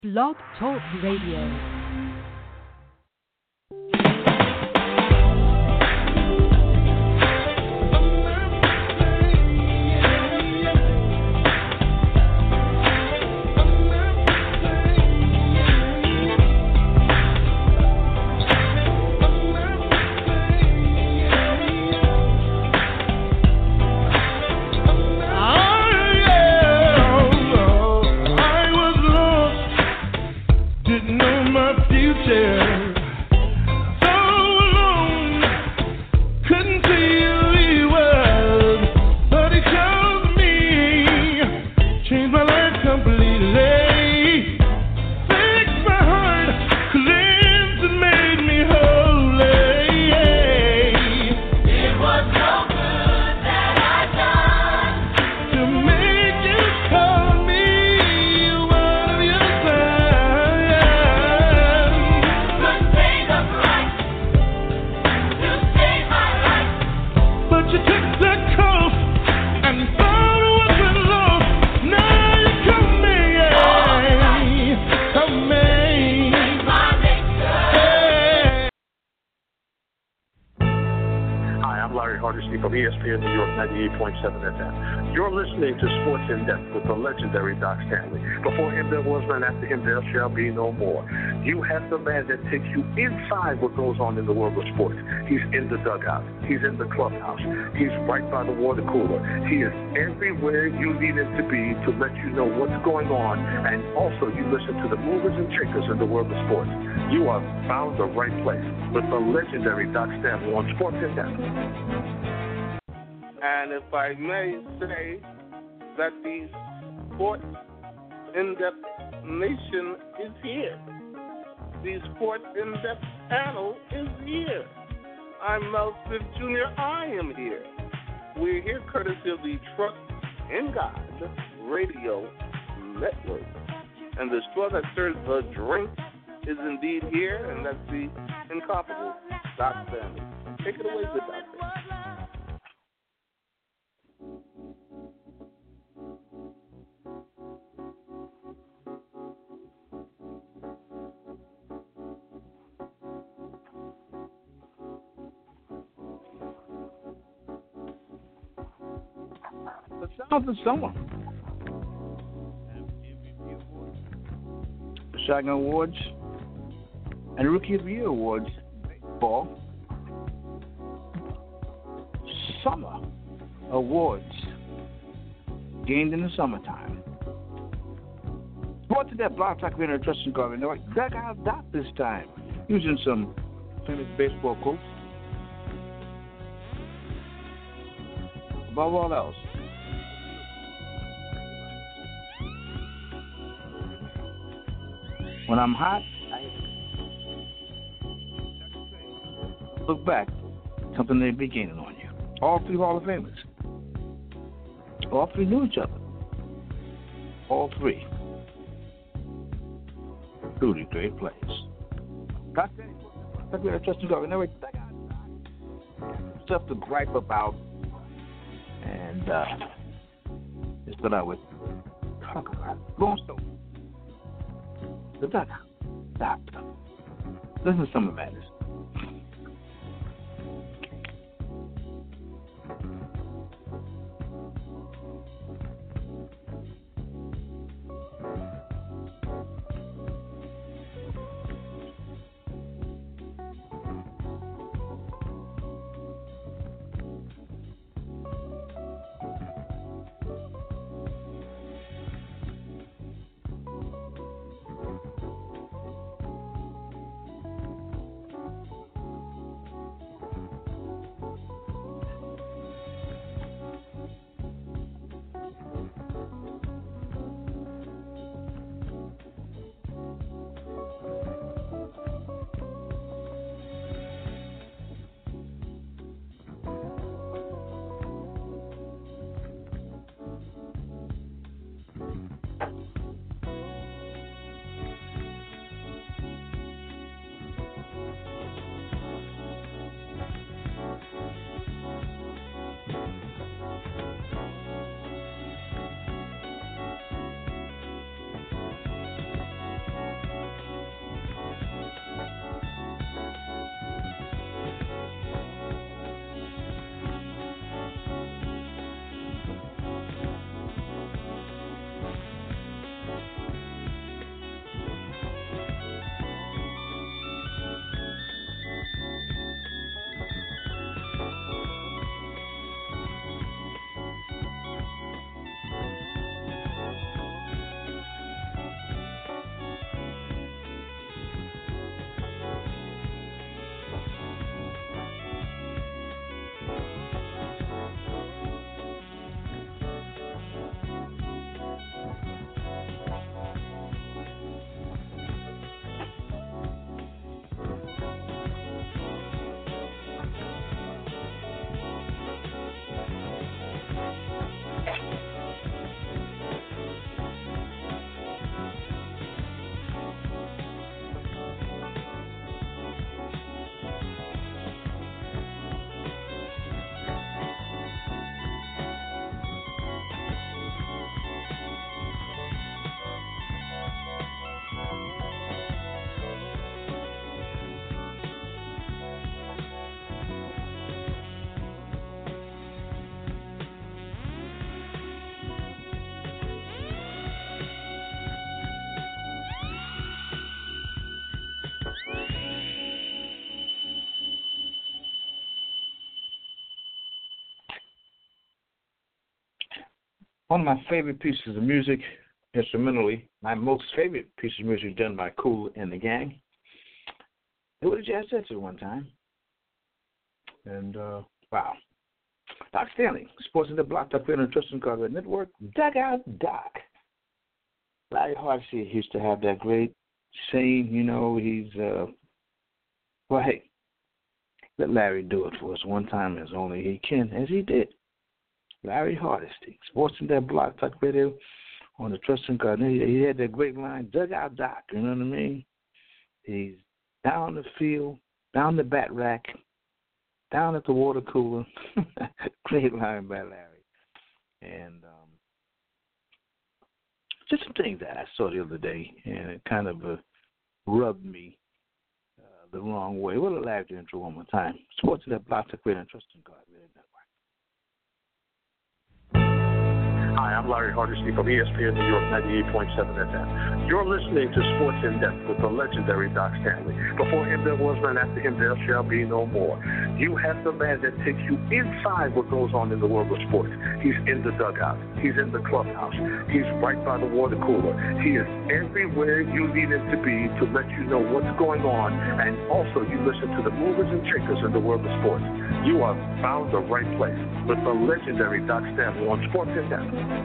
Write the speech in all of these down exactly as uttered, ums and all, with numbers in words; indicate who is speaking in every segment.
Speaker 1: Blog Talk Radio.
Speaker 2: From E S P N New York ninety-eight point seven F M. You're listening to Sports in Depth with the legendary Doc Stanley. Before him there was none, after him there shall be no more. You have the man that takes you inside what goes on in the world of sports. He's in the dugout. He's in the clubhouse. He's right by the water cooler. He is everywhere you need him to be to let you know what's going on, and also you listen to the movers and shakers in the world of sports. You are found the right place with the legendary Doc Stanley on Sports in Depth.
Speaker 3: And if I may say that the Sports In-Depth Nation is here. The Sports In-Depth panel is here. I'm Mel Smith Junior I am here. We're here courtesy of the Trust in God Radio Network. And the straw that serves the drink is indeed here, and that's the incomparable Doc Stanley. Take it away, good doctor.
Speaker 4: The sound of the summer. The Shotgun Awards and Rookie of the Year Awards. Baseball. Summer Awards. Gained in the summertime. Brought to that block talk in a Justin Garvin. They're like, that guy's Doc this time. Using some famous baseball quotes. Above all else, when I'm hot, I look back, something they be gaining on you. All three Hall of Famers. All three knew each other. All three. Truly great players. Got that? We had Justin Garvin. Stuff to gripe about, and uh, just what I would talk about. Long story. The doctor. Doctor. Listen to some of the matters. One of my favorite pieces of music, instrumentally, my most favorite piece of music done by Kool and the Gang. It was a jazz set at one time. And, uh, wow. Doc Stanley, Sports in the Block, Talk Radio and Trusting Carver Network, Dugout Doc. Larry Hardesty used to have that great saying, you know, he's, uh, well, hey, let Larry do it for us one time as only he can, as he did. Larry Hardesty, Sports in that Block, Talk Radio on the Trusting Carver. He, he had that great line, Dugout Doc, you know what I mean? He's down the field, down the bat rack, down at the water cooler. Great line by Larry. And um, just some things that I saw the other day, and it kind of uh, rubbed me uh, the wrong way. We'll allow you to intro one more time. Sports in that Block, Talk Radio and Trusting God Radio Network.
Speaker 2: Hi, I'm Larry Hardesty from E S P N New York ninety-eight point seven F M. You're listening to Sports in Depth with the legendary Doc Stanley. Before him there was none, after him there shall be no more. You have the man that takes you inside what goes on in the world of sports. He's in the dugout. He's in the clubhouse. He's right by the water cooler. He is everywhere you need him to be to let you know what's going on, and also you listen to the movers and shakers in the world of sports. You are found the right place with the legendary Doc Stanley on Sports in Depth.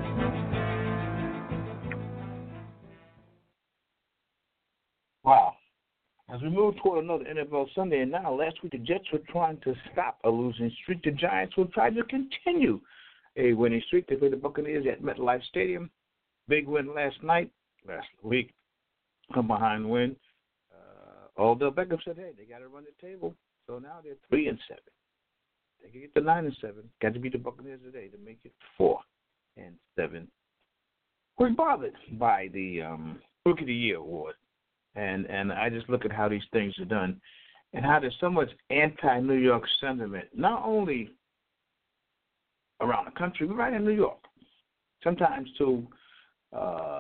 Speaker 4: Wow. As we move toward another N F L Sunday, and now last week the Jets were trying to stop a losing streak. The Giants will try to continue a winning streak. They played the Buccaneers at MetLife Stadium. Big win last night, last week. Come behind win. Uh, Odell Beckham said, hey, they got to run the table. So now they're three and seven. They can get to nine and seven. Got to beat the Buccaneers today to make it four and seven. We're bothered by the um, Rookie of the Year award. And and I just look at how these things are done and how there's so much anti-New York sentiment, not only around the country, but right in New York. Sometimes to uh,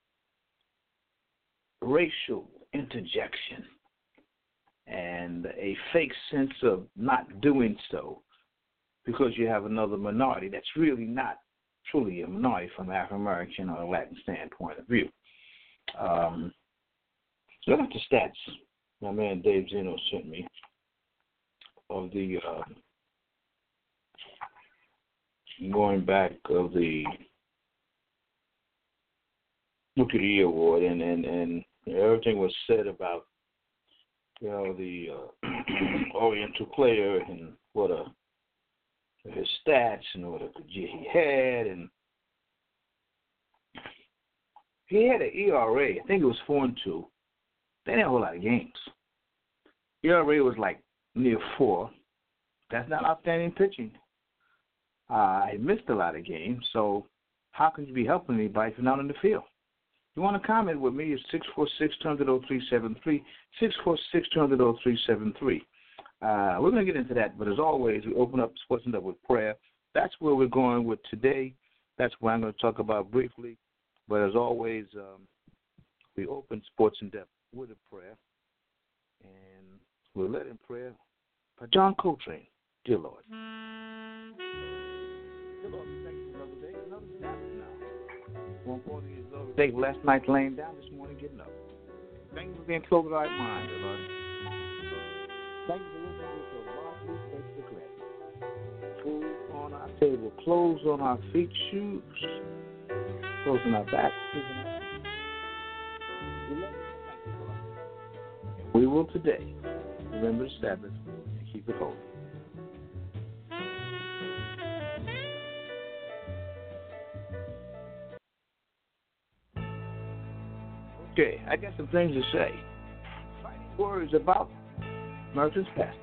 Speaker 4: racial interjection and a fake sense of not doing so because you have another minority that's really not truly a minority from African-American or Latin standpoint of view. Um, Look at the stats my man Dave Zeno sent me of the uh, going back of the Rookie of the Year award, and, and, and you know, everything was said about you know the uh, Oriental player and what a his stats and what a good year he had, and he had an E R A. I think it was four and two. They didn't have a whole lot of games. E R A was like near four. That's not outstanding pitching. Uh, he missed a lot of games, so how can you be helping anybody if you're not in the field? You want to comment with me? It's six four six, two hundred, oh three seven three, six four six, two hundred, oh three seven three. Uh, we're going to get into that, but as always, we open up Sports in Depth with prayer. That's where we're going with today. That's what I'm going to talk about briefly. But as always, um, we open Sports in Depth with a prayer, and we're led in prayer by John Coltrane. Dear Lord. Dear Lord, we thank you for another day, another Sabbath now. One morning is another day. Last night laying down, this morning getting up. Thank you for being close to our mind, dear Lord. Thank you for listening to the long week takes for granted. Food on our table, clothes on our feet, shoes, clothes on our back, shoes on our feet. We love you. We will today remember the Sabbath and keep it holy. Okay, I got some things to say. Fighting words about America's pastime.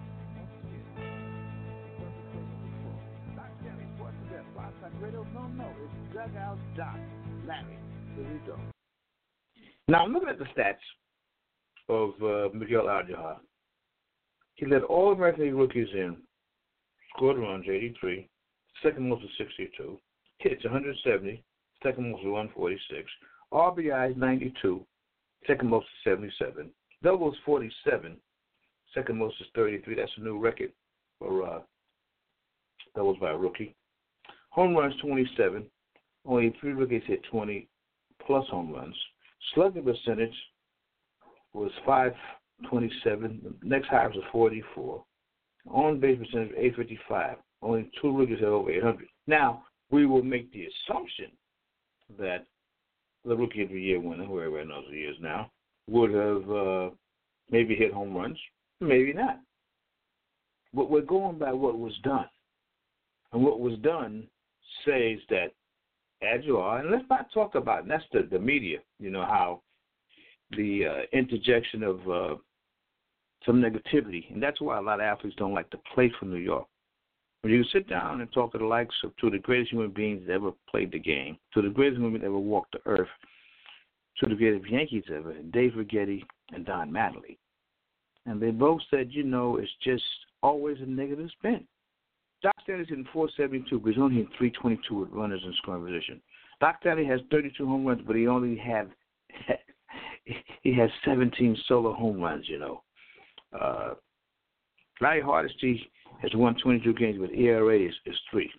Speaker 4: No, no, it's Dugout Doc. Larry, here we go. Now, I'm looking at the stats of uh, Miguel Aljaha. He led all American League rookies in, scored runs eighty-three, second most was sixty-two, hits one hundred seventy, second most was one forty-six, R B Is ninety-two, second most is seventy-seven, doubles forty-seven, second most is thirty-three. That's a new record for uh, doubles by a rookie. Home runs twenty-seven, only three rookies hit twenty-plus home runs. Slugging percentage was five twenty-seven. The next highest was forty-four. On-base percentage, eight fifty-five. Only two rookies had over eight hundred. Now, we will make the assumption that the Rookie of the Year winner, whoever knows who he is now, would have uh, maybe hit home runs, maybe not. But we're going by what was done. And what was done says that, as you are, and let's not talk about, and that's the, the media, you know, how the uh, interjection of uh, some negativity, and that's why a lot of athletes don't like to play for New York. When you sit down and talk to the likes of two of the greatest human beings that ever played the game, to the greatest human beings that ever walked the earth, to the greatest Yankees ever, Dave Righetti and Don Mattingly. And they both said, you know, it's just always a negative spin. Doc Stanley's hitting four seventy-two, but he's only hitting three twenty-two with runners in scoring position. Doc Stanley has thirty-two home runs, but he only have he has seventeen solo home runs, you know. Uh, Larry Hardesty has won twenty-two games, but E R A is, is three.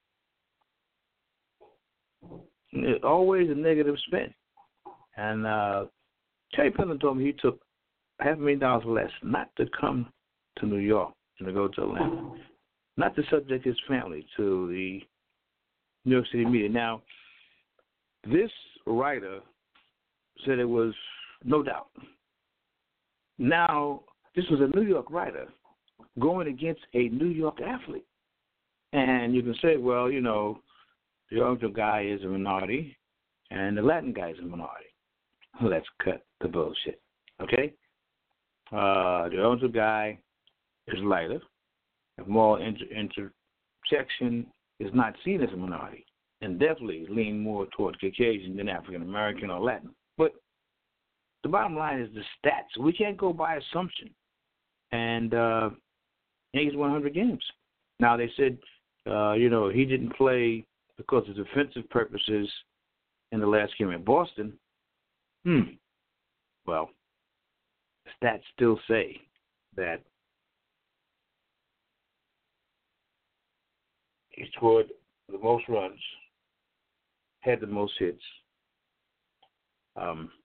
Speaker 4: It's always a negative spin. And uh, Terry Pendleton told me he took half a million dollars less not to come to New York and to go to Atlanta, not to subject his family to the New York City media. Now, this writer said it was no doubt. Now, this was a New York writer going against a New York athlete. And you can say, well, you know, the Oriental guy is a minority and the Latin guy is a minority. Let's cut the bullshit, okay? Uh, the Oriental guy is lighter. The moral inter- intersection is not seen as a minority and definitely lean more toward Caucasian than African-American or Latin. But the bottom line is the stats. We can't go by assumption. And uh, he's one hundred games. Now, they said, uh, you know, he didn't play because of defensive purposes in the last game in Boston. Hmm. Well, stats still say that he scored the most runs, had the most hits. Um,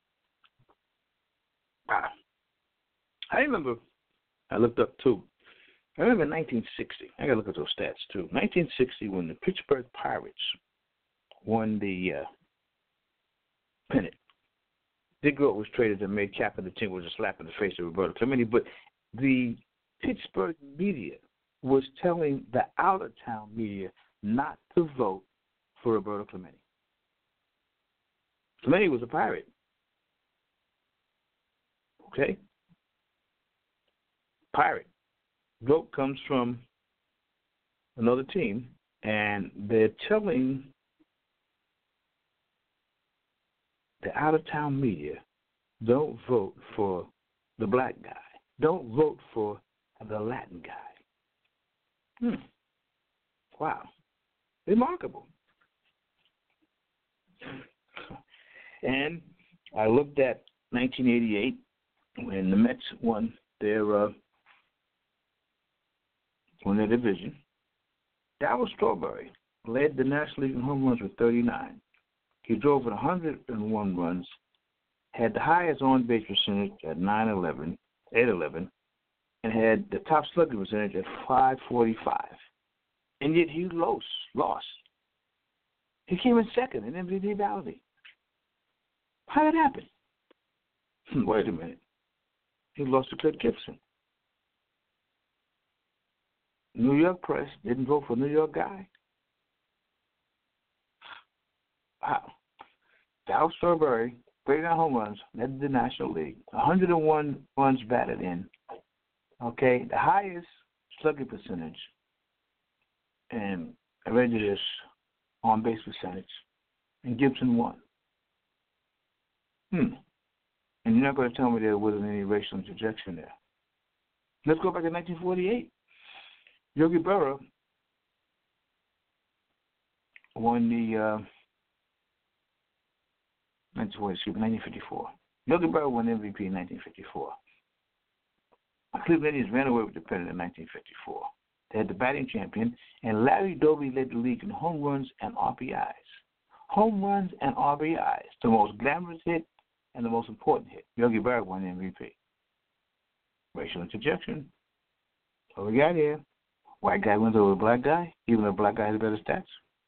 Speaker 4: ah, I remember, I looked up too, I remember nineteen sixty, I got to look at those stats too. nineteen sixty, when the Pittsburgh Pirates won the uh, pennant, Dick Groat was traded and made captain of the team, was a slap in the face of Roberto Clemente, but the Pittsburgh media was telling the out-of-town media not to vote for Roberto Clemente. Clemente was a Pirate. Okay? Pirate. Groat comes from another team, and they're telling the out-of-town media, don't vote for the black guy. Don't vote for the Latin guy. Hmm. Wow. Remarkable. And I looked at nineteen eighty-eight when the Mets won their uh, won their division. Darryl Strawberry led the National League in home runs with thirty-nine. He drove in one hundred one runs, had the highest on-base percentage at nine eleven, eight eleven, and had the top slugging percentage at five forty-five. And yet he lost. lost. He came in second in M V P balloting. How did it happen? Wait a minute. He lost to Kurt Gibson. New York press didn't vote for a New York guy. Wow. Darryl Strawberry, thirty-nine home runs, led the National League. one hundred one runs batted in. Okay, the highest slugging percentage, and I read you this, on base percentage, and Gibson won. Hmm. And you're not going to tell me there wasn't any racial interjection there. Let's go back to nineteen forty-eight. Yogi Berra won the uh, nineteen fifty-four. Yogi Berra won M V P in nineteen fifty-four. Cleveland Indians ran away with the pennant in nineteen fifty-four. They had the batting champion, and Larry Doby led the league in home runs and R B Is. home runs and R B Is, the most glamorous hit and the most important hit. Yogi Berra won the M V P. Racial interjection. What we got here? White guy wins over a black guy, even though a black guy has better stats.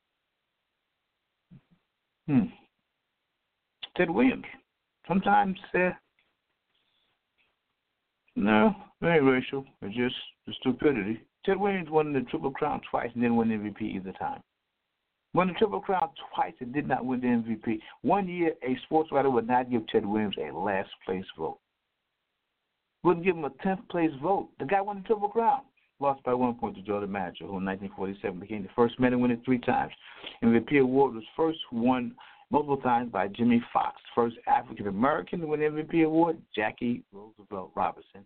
Speaker 4: Hmm. Ted Williams. Sometimes, uh, no, it ain't racial. It's just the stupidity. Ted Williams won the Triple Crown twice and didn't win the M V P either time. Won the Triple Crown twice and did not win the M V P. One year, a sports writer would not give Ted Williams a last place vote. Wouldn't give him a tenth place vote. The guy won the Triple Crown. Lost by one point to Joe DiMaggio, who in nineteen forty-seven became the first man to win it three times. M V P award was first won multiple times by Jimmy Fox, first African American to win the M V P award, Jackie Roosevelt Robinson.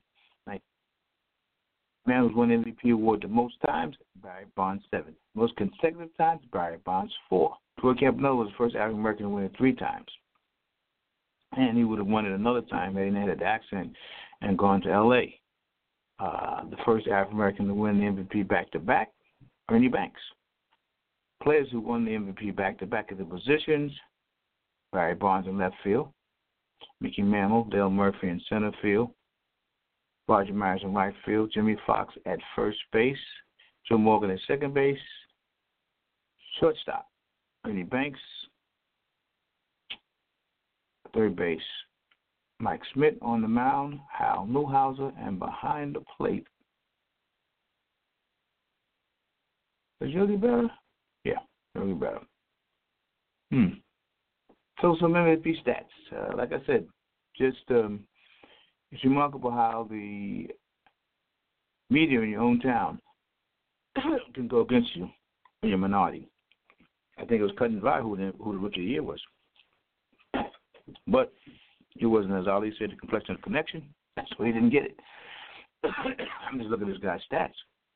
Speaker 4: Man who's won the M V P award the most times, Barry Bonds, seven. Most consecutive times, Barry Bonds, four. Troy Campanella was the first African American to win it three times. And he would have won it another time had he not had the accent and gone to L A. Uh, the first African American to win the M V P back-to-back, Ernie Banks. Players who won the M V P back-to-back at the positions, Barry Bonds in left field, Mickey Mantle, Dale Murphy in center field, Roger Myers in right field, Jimmy Fox at first base, Joe Morgan at second base, shortstop, Ernie Banks, third base, Mike Schmidt on the mound, Hal Newhouser, and behind the plate, is Yogi Berra? Yeah, Yogi Berra. Hmm. So some M V P stats. Uh, like I said, just um, it's remarkable how the media in your own town can go against you when you're a minority. I think it was cut and dry who the, who the Rookie of the Year was. But he wasn't, as Ali said, the complexion of connection. That's why he didn't get it. I'm just looking at this guy's stats.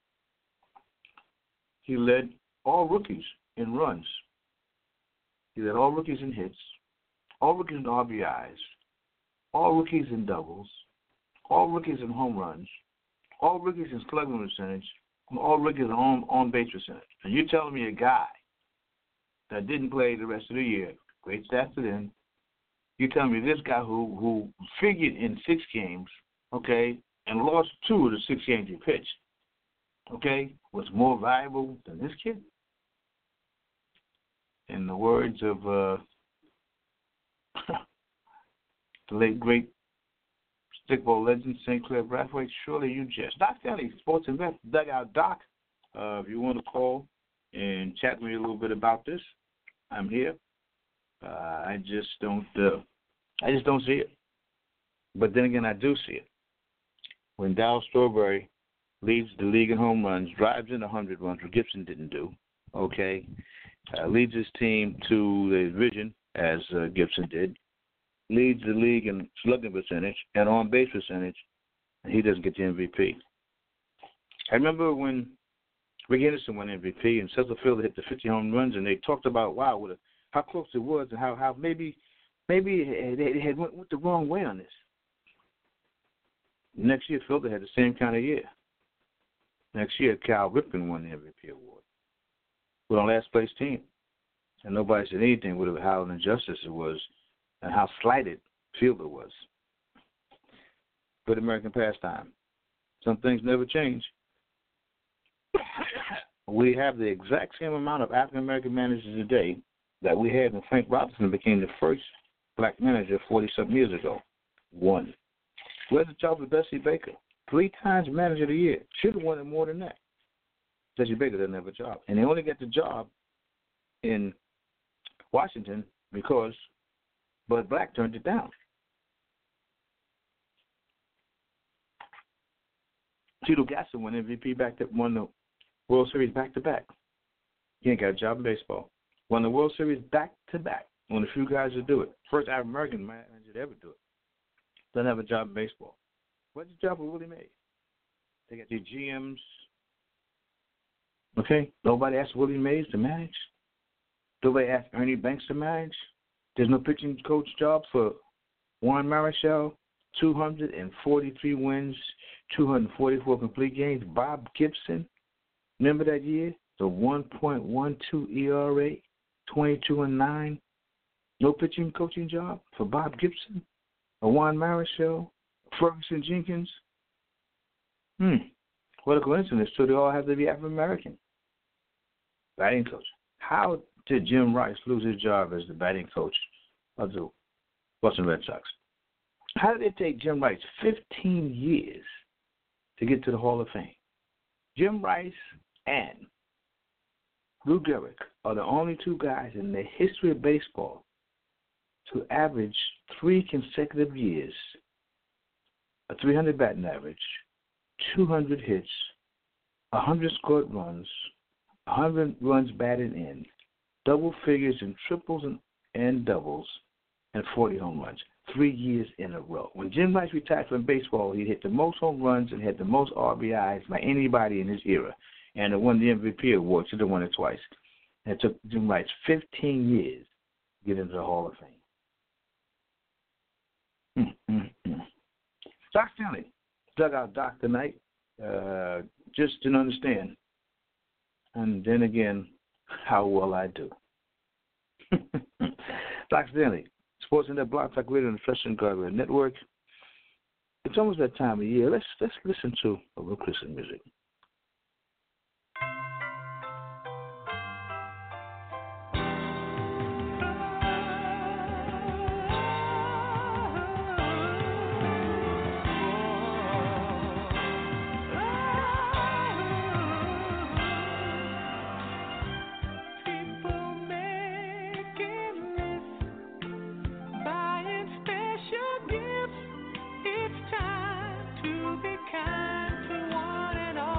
Speaker 4: He led all rookies in runs. He led all rookies in hits, all rookies in R B Is, all rookies in doubles, all rookies in home runs, all rookies in slugging percentage, and all rookies in on, on base percentage. And you're telling me a guy that didn't play the rest of the year, great stats to them, you're telling me this guy who, who figured in six games, okay, and lost two of the six games he pitched, okay, was more valuable than this kid? In the words of uh, the late, great stickball legend, Saint Clair Brathwaite, surely you jest. Doc Stanley, Sports Invest, Dugout Doc. Uh, if you want to call and chat with me a little bit about this, I'm here. Uh, I just don't, uh, I just don't see it. But then again, I do see it. When Darryl Strawberry leads the league in home runs, drives in one hundred runs, which Gibson didn't do, okay, uh, leads his team to the division, as uh, Gibson did, leads the league in slugging percentage and on-base percentage, and he doesn't get the M V P. I remember when Rick Henderson won M V P and Cecil Fielder hit the fifty home runs, and they talked about, wow, what a, how close it was and how, how maybe maybe they had went, went the wrong way on this. Next year, Fielder had the same kind of year. Next year, Cal Ripken won the M V P award. We're on last place team. And nobody said anything with how an injustice it was and how slighted Fielder was. Good American pastime. Some things never change. We have the exact same amount of African American managers today that we had when Frank Robinson became the first black manager forty-something years ago. One. Where's the job of Bessie Baker? Three times manager of the year. Should have won it more than that. Bessie Baker doesn't have a job. And they only get the job in Washington because Bud Black turned it down. Tito Gaston won M V P back to won the World Series back to back. He ain't got a job in baseball. Won the World Series back to back. One of the few guys to do it. First African American manager to ever do it. Doesn't have a job in baseball. What's the job with Willie Mays? They got the G Ms. Okay? Nobody asked Willie Mays to manage. Nobody asked Ernie Banks to manage. There's no pitching coach job for Juan Marichal. two hundred forty-three wins, two hundred forty-four complete games. Bob Gibson, remember that year? The one point one two E R A. twenty-two and nine. No pitching coaching job for Bob Gibson, a Juan Marichal, Ferguson Jenkins. Hmm. What a coincidence. So they all have to be African American. Batting coach. How did Jim Rice lose his job as the batting coach of the Boston Red Sox? How did it take Jim Rice fifteen years to get to the Hall of Fame? Jim Rice and Lou Gehrig are the only two guys in the history of baseball to average three consecutive years, a three hundred batting average, two hundred hits, one hundred scored runs, one hundred runs batted in, double figures in triples and, and doubles, and forty home runs, three years in a row. When Jim Rice retired from baseball, he hit the most home runs and had the most R B Is by anybody in his era, and won the M V P award. Should have won it twice. And it took Jim Rice fifteen years to get into the Hall of Fame. Mm-mm-mm. Doc Stanley dug out Doc tonight. Uh, just didn't understand. And then again, how well I do. Doc Stanley, Sports in that Block Talk Radio and the Fresh and Guard Network. It's almost that time of year. Let's let's listen to a little Christmas music.
Speaker 5: It's time to be kind to one and all.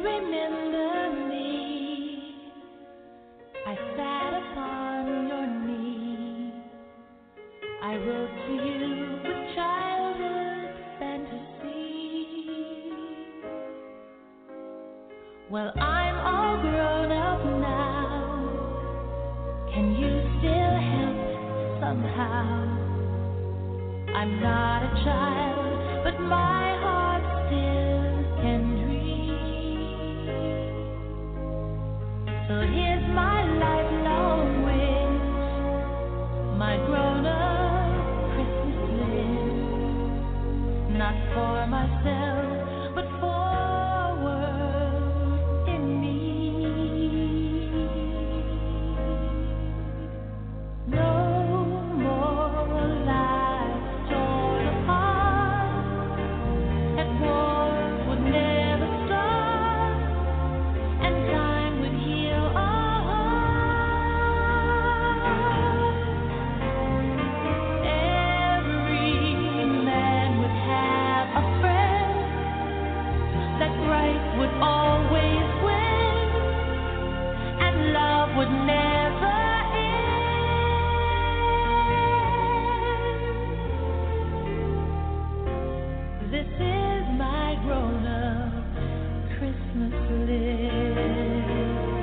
Speaker 5: remember me? I sat upon your knee. I wrote to you with childhood fantasy. Well, I'm all grown up now. Can you still help somehow? I'm not a child, but my heart still can dream. So here's my lifelong wish, my grown-up Christmas list. Not for myself, but forward in me. No more lies torn apart, and war would never start, and time would heal our hearts. Every man would have a friend, that right would always win, and love would never end. This is my grown-up Christmas list.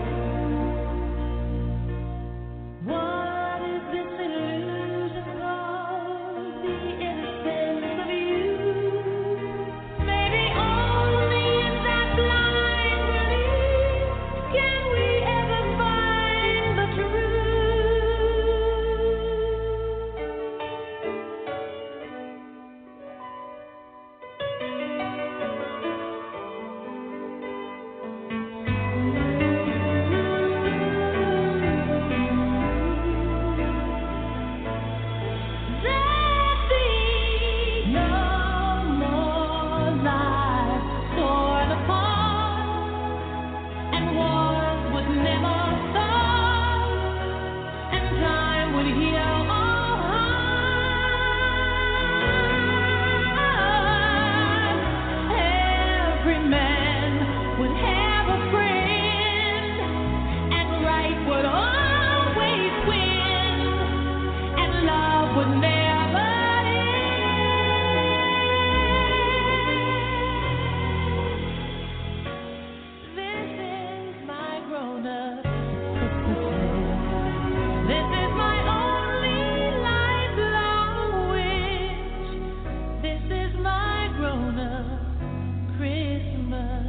Speaker 5: What is this illusion called? The innocence of youth. Maybe only in that blind belief can we ever find the There'd be no more lives torn apart, and wars would never start, and time would heal our hearts. Every man would have a friend, and right would always win, and love would never end. This is my grown-up Christmas list. This is my only lifelong wish. This is my grown-up Christmas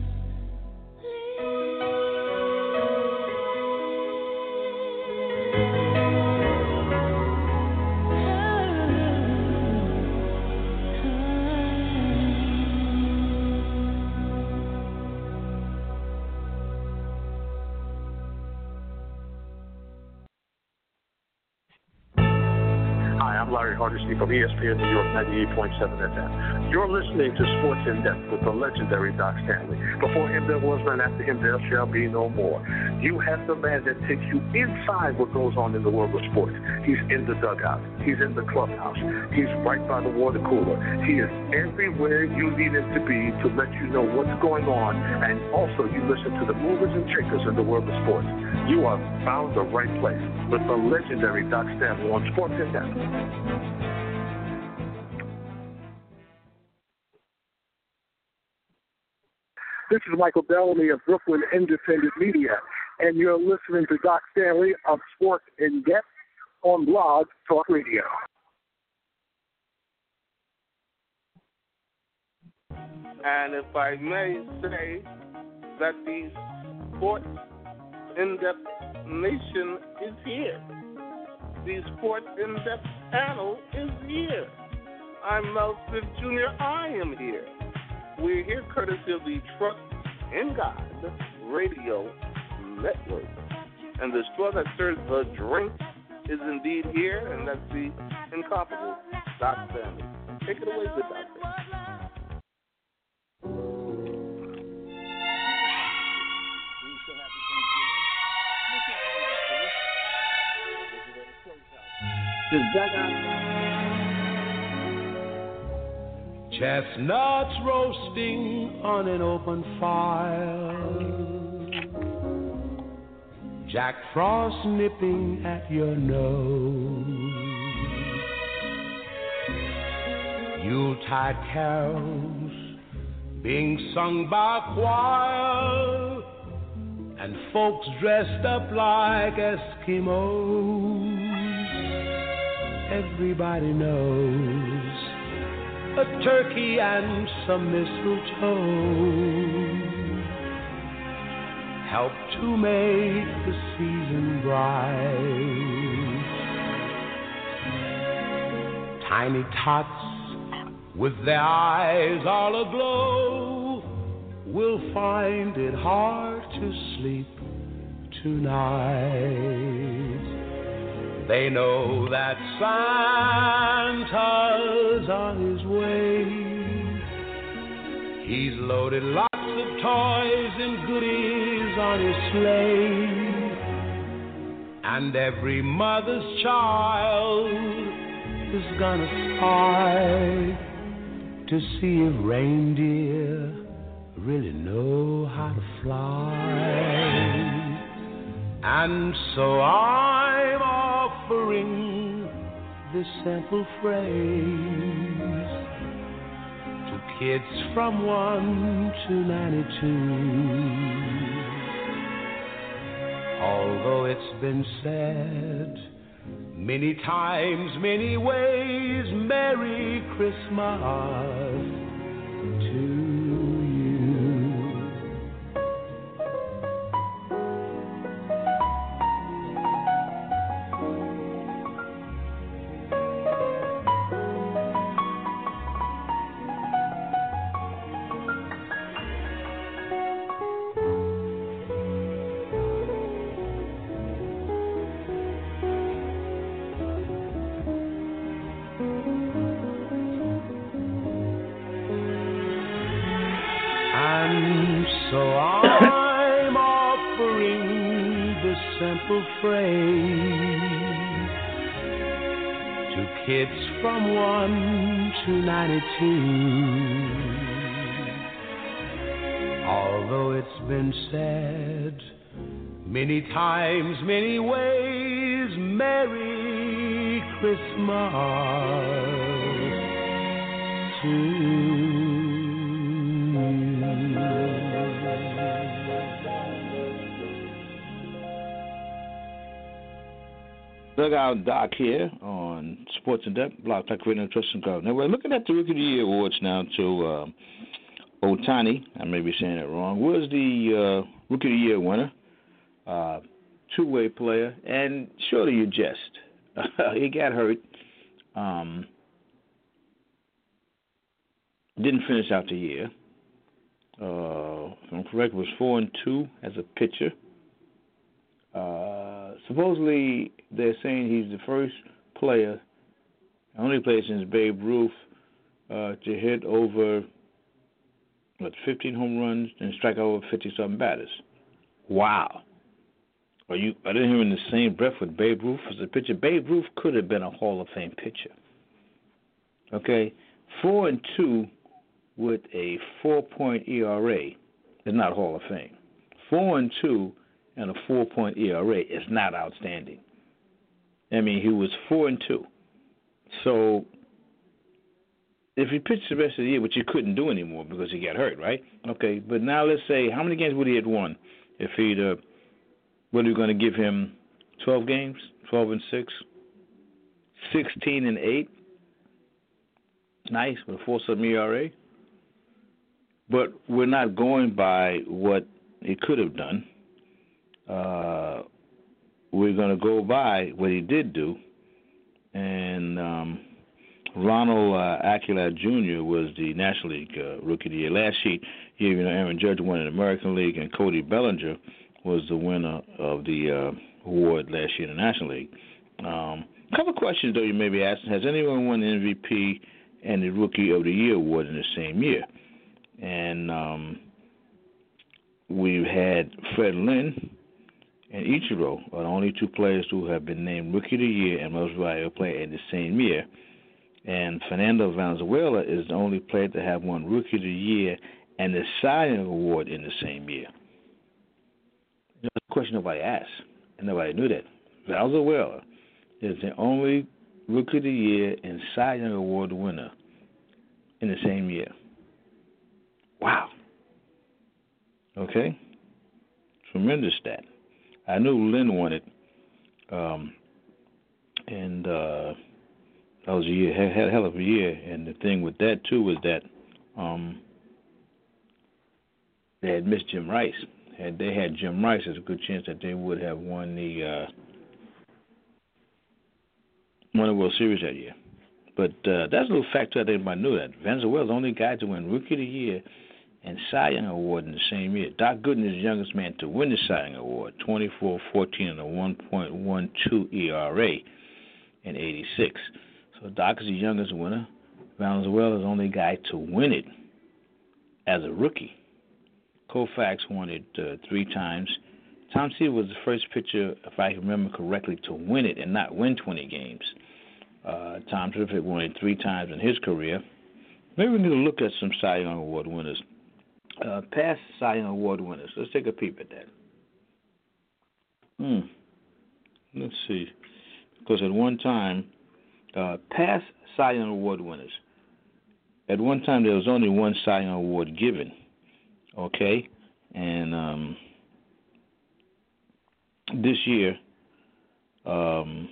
Speaker 2: Hi, I'm Larry Hardesty from E S P N New York ninety-eight point seven F M. You're listening to Sports in Depth with the legendary Doc Stanley. Before him there was none, after him there shall be no more. You have the man that takes you inside what goes on in the world of sports. He's in the dugout. He's in the clubhouse. He's right by the water cooler. He is everywhere you need him to be to let you know what's going on, and also you listen to the movers and shakers in the world of sports. You have found the right place with the legendary Doc Stanley on Sports in Depth. This is Michael Bellamy of Brooklyn Independent Media, and you're listening to Doc Stanley of Sports in Depth on Blog Talk Radio.
Speaker 3: And if I may say that the Sports In-Depth Nation is here. The Sports In-Depth panel is here. I'm Mel Smith Junior I am here. We're here courtesy of the Trust in God Radio Network. And the straw that serves the drink is indeed here, and that's the incomparable Doc Stanley. Take it away, good doctor.
Speaker 4: The dugout.
Speaker 6: Chestnuts roasting on an open fire, Jack Frost nipping at your nose, Yuletide carols being sung by a choir, and folks dressed up like Eskimos. Everybody knows a turkey and some mistletoe help to make the season bright. Tiny tots with their eyes all aglow will find it hard to sleep tonight. They know that Santa's on his way. He's loaded lots of toys and goodies on his sleigh, and every mother's child is gonna spy to see if reindeer really know how to fly. And so I'm offering this simple phrase to kids from one to ninety-two. Although it's been said many times, many ways, Merry Christmas to you. Simple phrase to kids from one to ninety-two. Although it's been said many times, many ways, Merry Christmas to you.
Speaker 4: Dugout Doc here on Sports in Depth, Blog Talk Radio, Trust and Go. Now, we're looking at the Rookie of the Year awards now to uh, Ohtani. I may be saying it wrong. Was the uh, Rookie of the Year winner, uh, two-way player, and surely you jest. He got hurt. Um, didn't finish out the year. Uh, if I'm correct, it was four and two as a pitcher. Uh, supposedly, they're saying he's the first player, only player since Babe Ruth, uh, to hit over, what, fifteen home runs and strike out over fifty-something batters. Wow. Are you? I didn't hear him in the same breath with Babe Ruth as a pitcher. Babe Ruth could have been a Hall of Fame pitcher. Okay? Four and two with a four-point E R A is not Hall of Fame. Four and two and a four-point E R A is not outstanding. I mean, he was four and two. So if he pitched the rest of the year, which he couldn't do anymore because he got hurt, right? Okay, but now let's say, how many games would he have won if he'd, uh, what are we going to give him, twelve games, twelve and six, sixteen and eight? Nice, with a four-something E R A. But we're not going by what he could have done. Uh, we're going to go by what he did do. And um, Ronald uh, Aguilar Junior was the National League uh, Rookie of the Year. Last year, you know, Aaron Judge won the American League, and Cody Bellinger was the winner of the uh, award last year in the National League. Um, a couple of questions, though, you may be asking. Has anyone won the M V P and the Rookie of the Year award in the same year? And um, we've had Fred Lynn and Ichiro are the only two players who have been named Rookie of the Year and Most Valuable Player in the same year. And Fernando Valenzuela is the only player to have won Rookie of the Year and the Cy Young Award in the same year. That's a question nobody asked, and nobody knew that. Valenzuela is the only Rookie of the Year and Cy Young Award winner in the same year. Wow. Okay. Tremendous stat. I knew Lynn won it, um, and uh, that was a year, had a hell of a year. And the thing with that too was that um, they had missed Jim Rice. Had they had Jim Rice, there's a good chance that they would have won the uh, won the World Series that year. But uh, that's a little factor I think everybody knew that. Valenzuela is the only guy to win Rookie of the Year and Cy Young Award in the same year. Doc Gooden is the youngest man to win the Cy Young Award, twenty-four fourteen and a one point one two E R A in eighty-six. So Doc is the youngest winner. Valenzuela is the only guy to win it as a rookie. Koufax won it uh, three times. Tom Seaver was the first pitcher, if I can remember correctly, to win it and not win twenty games. Uh, Tom Terrific won it three times in his career. Maybe we need to look at some Cy Young Award winners. Uh, past Cy Young Award winners. Let's take a peep at that. Hmm. Let's see. Because at one time, uh, past Cy Young Award winners, at one time there was only one Cy Young Award given. Okay? And um, this year, um,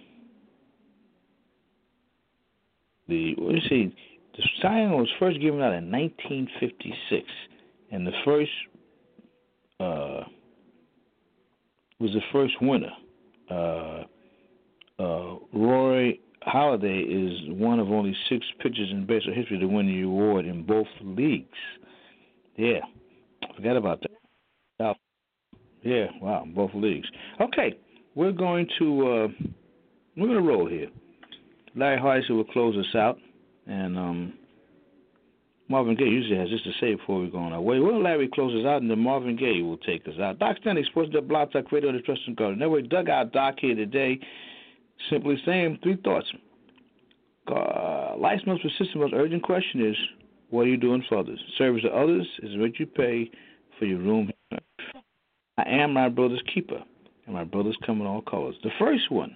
Speaker 4: the, let's see, the Cy Young was first given out in nineteen fifty-six. And the first uh, was the first winner. Uh, uh, Roy Halladay is one of only six pitchers in baseball history to win the award in both leagues. Yeah, forgot about that. Yeah, wow, both leagues. Okay, we're going to uh, we're going to roll here. Larry Hardy will close us out, and um, Marvin Gaye usually has this to say before we go on our way. Well, Larry closes out, and then Marvin Gaye will take us out. Doc Stanley, Sports Net, Blog Talk Radio, the Trust and God Network. Dug out Doc here today, simply saying three thoughts. Uh, life's most persistent, most urgent question is, what are you doing for others? Service to others is what you pay for your room. I am my brother's keeper, and my brothers come in all colors. The first one,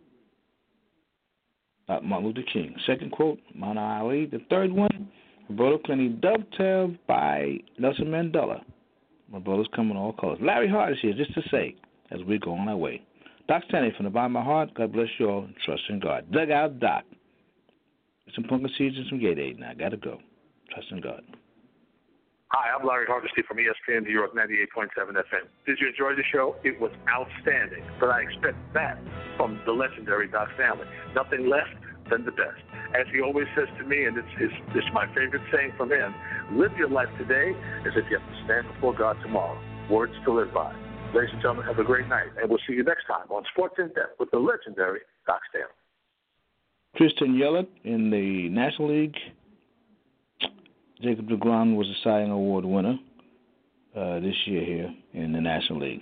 Speaker 4: uh, Martin Luther King. Second quote, Muhammad Ali. The third one, Roberto Clemente, dovetailed by Nelson Mandela. My brothers come in all colors. Larry Hart is here just to say, as we go on our way. Doc Stanley, from the bottom of my heart, God bless you all, and trust in God. Dug out Doc. Some pumpkin seeds and some Gatorade now. Got to go. Trust in God.
Speaker 2: Hi, I'm Larry Hardesty from E S P N New York ninety-eight point seven F M. Did you enjoy the show? It was outstanding, but I expect that from the legendary Doc Stanley. Nothing less than the best. As he always says to me, and it's, it's, it's my favorite saying from him, live your life today as if you have to stand before God tomorrow. Words to live by. Ladies and gentlemen, have a great night, and we'll see you next time on Sports in Depth with the legendary Doc Stanley.
Speaker 4: Tristan Yelich in the National League. Jacob deGrom was a Cy Young Award winner uh, this year here in the National League.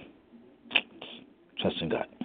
Speaker 4: Trust in God.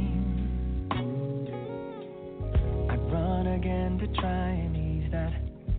Speaker 7: Again to try and ease that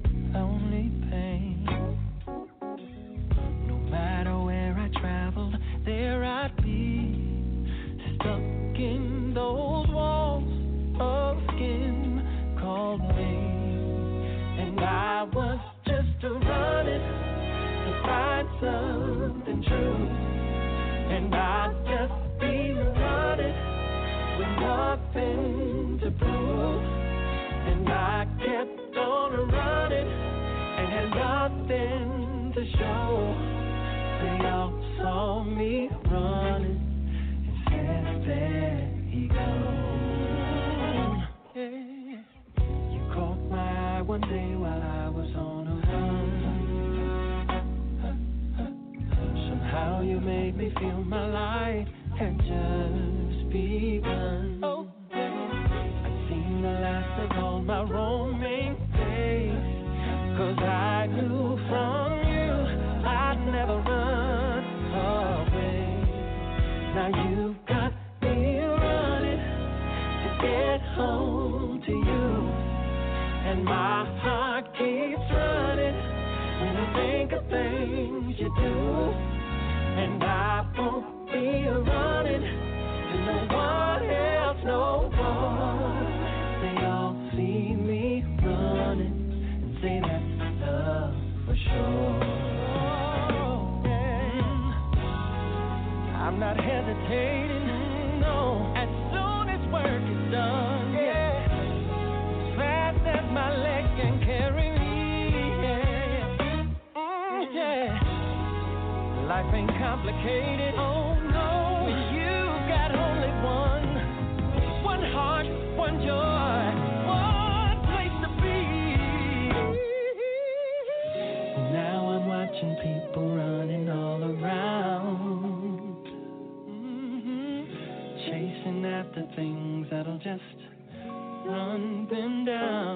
Speaker 6: be stuck in those walls of skin called me. And I was just running to find something true. And I'd just be running with nothing to prove. And I kept on running and had nothing to show. They all saw me running and said, there he goes. Yeah. You caught my eye one day while I was on a run. Somehow you made me feel my life had just begun. Oh, I'd seen the last of all my roaming days. 'Cause I knew from you I'd never run away. Now you got me running to get home to you. And my heart keeps running when I think of things you do. And I won't be running to no one else no more. They all see me running and say that's love for sure. I'm not hesitating, no. As soon as work is done, yeah. As fast as my legs can carry me, yeah. Mm, yeah. Life ain't complicated, oh no. When you got only one, one heart, one joy, one place to be. Now I'm watching people running all around. Chasing after things that'll just run them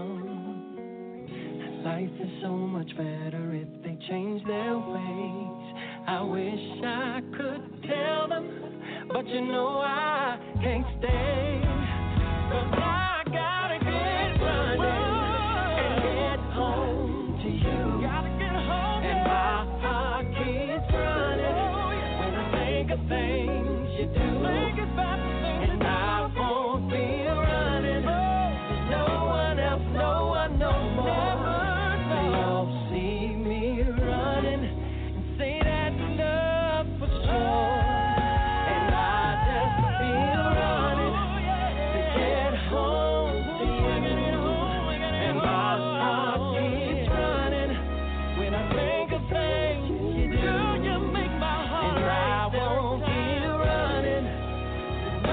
Speaker 6: down. Life is so much better if they change their ways. I wish I could tell them, but you know I can't stay. 'Cause I gotta get running and get home to you. Gotta get home, and my heart keeps running when I think of things you do. And I won't be running. There's no one else, no one no more. They all see me running and say that's enough for sure. And I just feel running to get home to you. And my heart keeps running when I think of things you do. You make my heart. And I won't be running.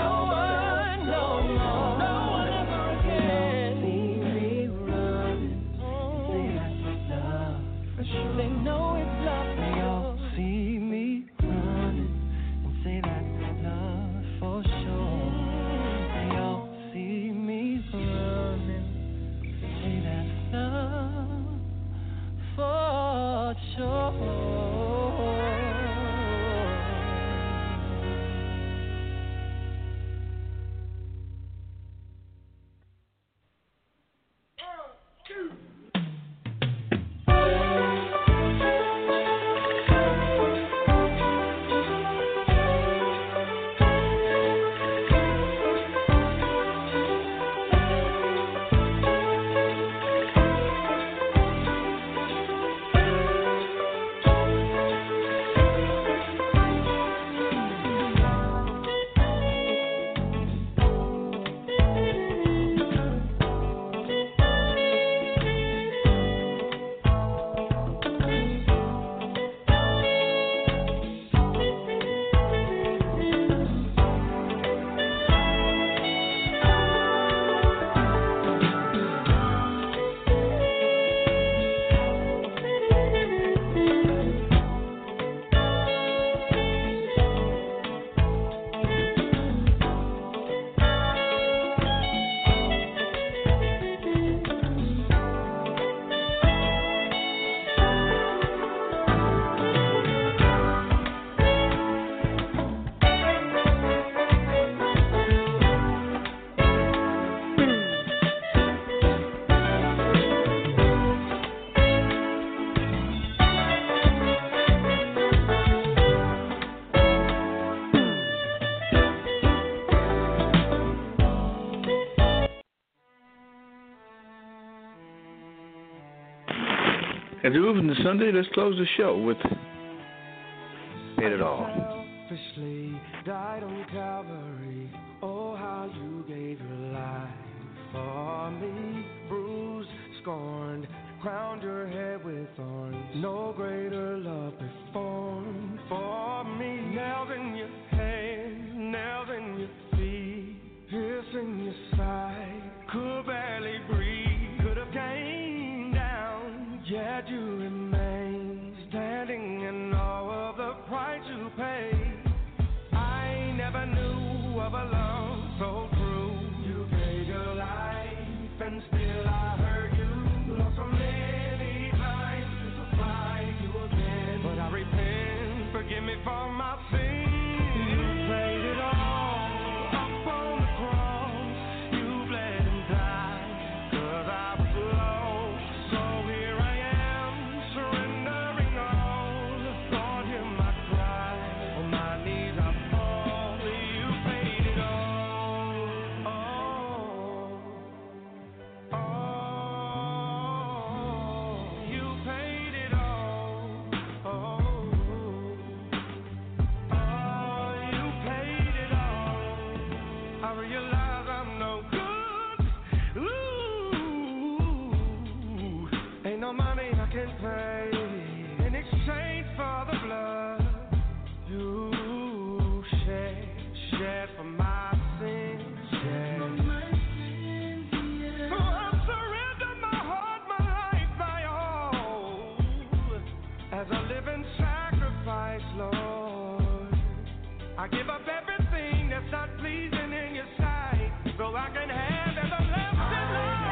Speaker 4: As we move into Sunday, let's close the show with Paid It All.
Speaker 6: Selfishly died on Calvary. Oh, how you gave your life for me. Bruised, scorned, crowned your head with thorns. No greater love performed for me. Nailed in your hands, nailed in your feet, pierced in your side. Could barely breathe, could have came down, yet you remain standing in awe of the price you paid. I never knew of a love so true. You gave your life, and still I heard you. Lost so many times to find you again. But I repent, forgive me for my sins. You paid it all up on the cross. You bled and died, 'cause I was lost. So here I am, surrendering all. Lord, hear my cry. On my knees I fall. You paid it all. Oh, oh, you paid it all. Oh, oh, you paid it all. I realize I'm no good. Ooh, ain't no money I can pay in exchange for the blood you shed, shed for my sins. Shed. So I surrender my heart, my life, my all, as a living sacrifice, Lord. I give up everything that's not pleasing in your sight, so I can have everlasting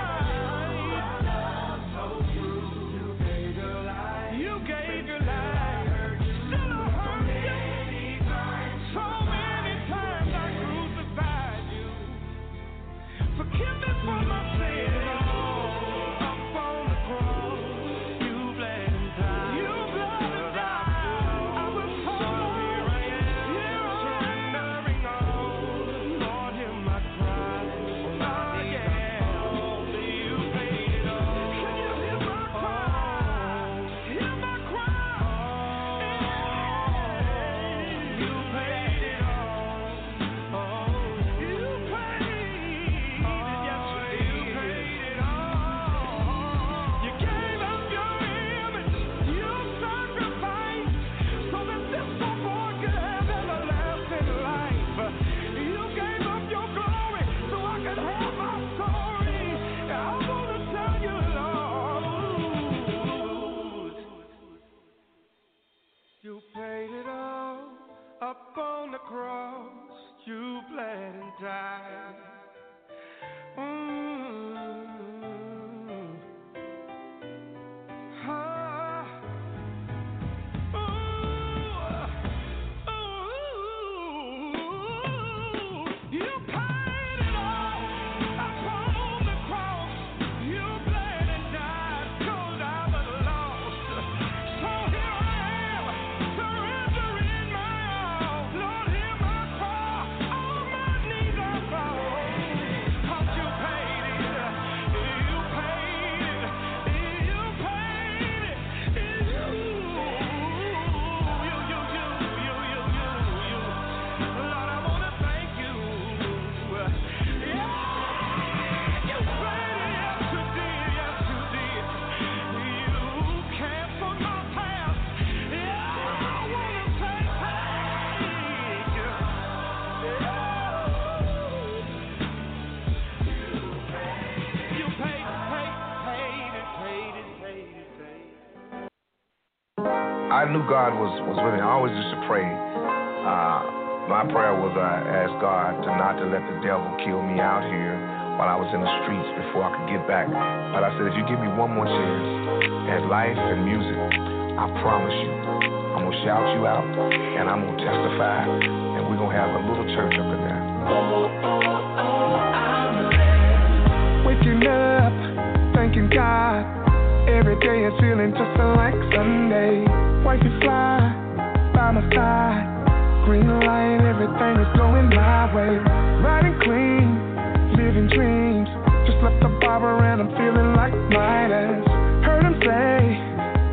Speaker 6: life. You gave your life. You gave your life. Still I hurt you. So many times I crucified you. Forgive me for my sins. Up on the cross, you bled and died. You bled and died. I was so here I am, surrendering all. Lord, hear my cry. Oh yeah, you paid it all. Can you hear my cry? Hear my cry. You paid it all. Oh, you paid it. Yes, you paid it all. You gave up your image. You sacrificed so that this poor boy could have everlasting life. You gave up your glory so I could have my story. I want to tell you, Lord, you paid it all up on the cross. You bled and died. Mm. Ah. Ooh. Ooh. You paid it all up on the cross. You bled and died 'cause I was lost. So here I am, surrendering my all. Lord, hear my cry. On my knees I fall. 'Cause you paid it. You paid it. You paid it. You, you, you, you, you, you, you, you. Lord, I wanna thank you. Yeah, you paid it. Yes, you did. Yes, you did. You canceled my past. Yeah, I wanna say thank you. You paid, paid, paid it, paid it, paid it, paid it.
Speaker 7: I knew God was, was with me. I always used to pray. Uh, my prayer was I asked God to not to let the devil kill me out here while I was in the streets before I could get back. But I said, if you give me one more chance at life and music, I promise you, I'm going to shout you out and I'm going to testify and we're going to have a little church up in there.
Speaker 6: Waking up, thanking God. Every day is feeling just like Sunday. Wifey fly by my side. Green light, everything is going my way. Riding clean, living dreams. Just left the barber and I'm feeling like Midas. Heard him say,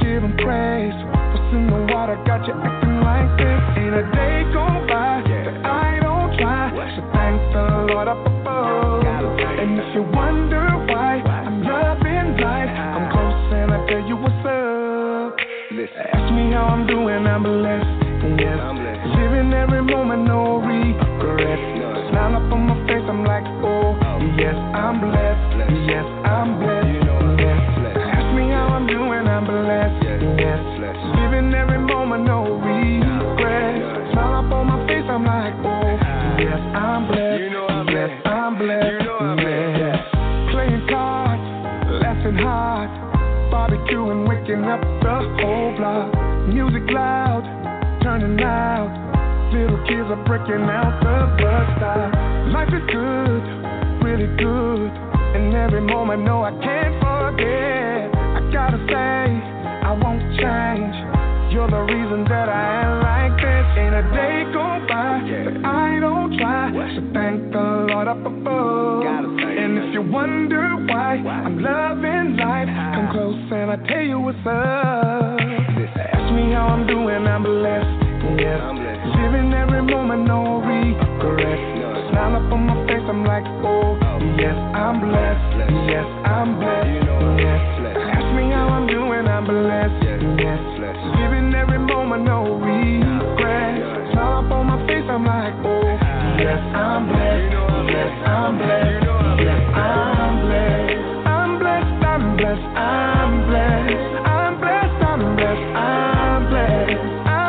Speaker 8: Lord up above. And if you wonder why I'm loving life, I'm close and I tell you what's up. Ask me how I'm doing, I'm blessed. Yes, living every moment, no regret. Smile up on my face, I'm like, oh, yes, I'm blessed. Yes, I'm blessed. Yes, ask me how I'm doing, I'm blessed. Yes, living every moment, no regret. Smile up on my face, I'm like, oh, yes, I'm blessed. Yes, I'm blessed. Yes, playing cards, laughing hard, barbecuing, waking up the whole block. Music loud, turning out. Little kids are breaking out the bus stop. Life is good, really good. And every moment, no, I can't forget. I gotta say, I won't change. You're the reason that I am like this. Ain't a day go by that I don't try. So thank the Lord up above. And if you wonder why I'm loving life, come close and I tell you what's up. Ask me how I'm doing, I'm blessed. Yes, living every moment, no regret. Smile up on my face, I'm like, oh, yes, I'm blessed. Yes, I'm blessed. Yes, ask me how I'm doing, I'm blessed. Yes, living every moment, no regret. Smile up on my face, I'm like, oh, yes, I'm blessed. Yes, I'm blessed. Yes, I'm blessed. I'm blessed, I'm blessed, I'm blessed. I'm blessed, I'm blessed, I'm blessed.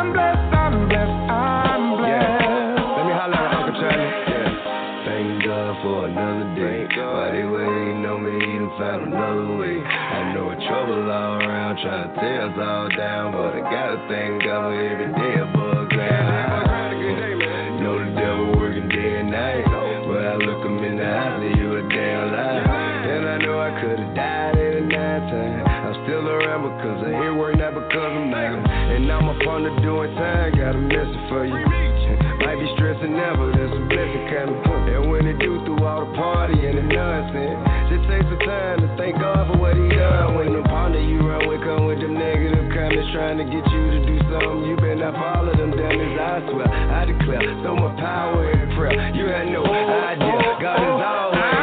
Speaker 9: For another day, why they waiting on me to find another way? I know trouble all around, trying to tear us all down, but I gotta thank God for every day above ground. Know the devil working day and night, but I look him in the eye, say you a damn lie. And I know I could've died at a night time. I'm still around because I hear work, not because I'm not. And I'm up on the doing time, got a message for you. Might be stressing now, but it's a blessing coming. And when it do through all the party and the nonsense, just take some time to thank God for what he done. When the partner you run with come with them negative comments trying to get you to do something, you better not follow them dummies. I swear, I declare, so much power in prayer. You had no idea, God is always here.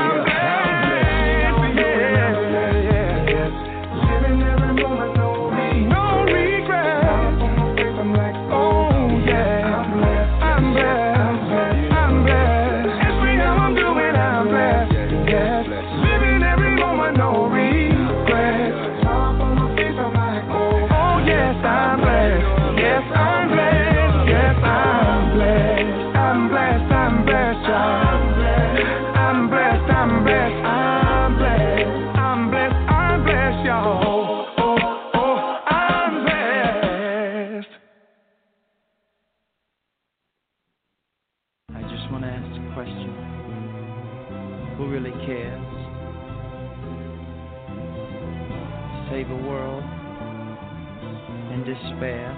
Speaker 6: Save a world in despair.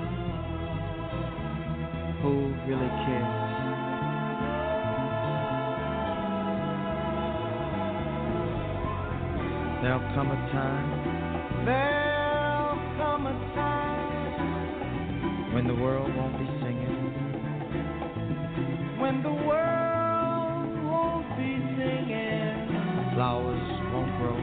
Speaker 6: Who really cares? There'll come a time. There'll come a time when the world won't be singing. When the world won't be singing. Flowers won't grow.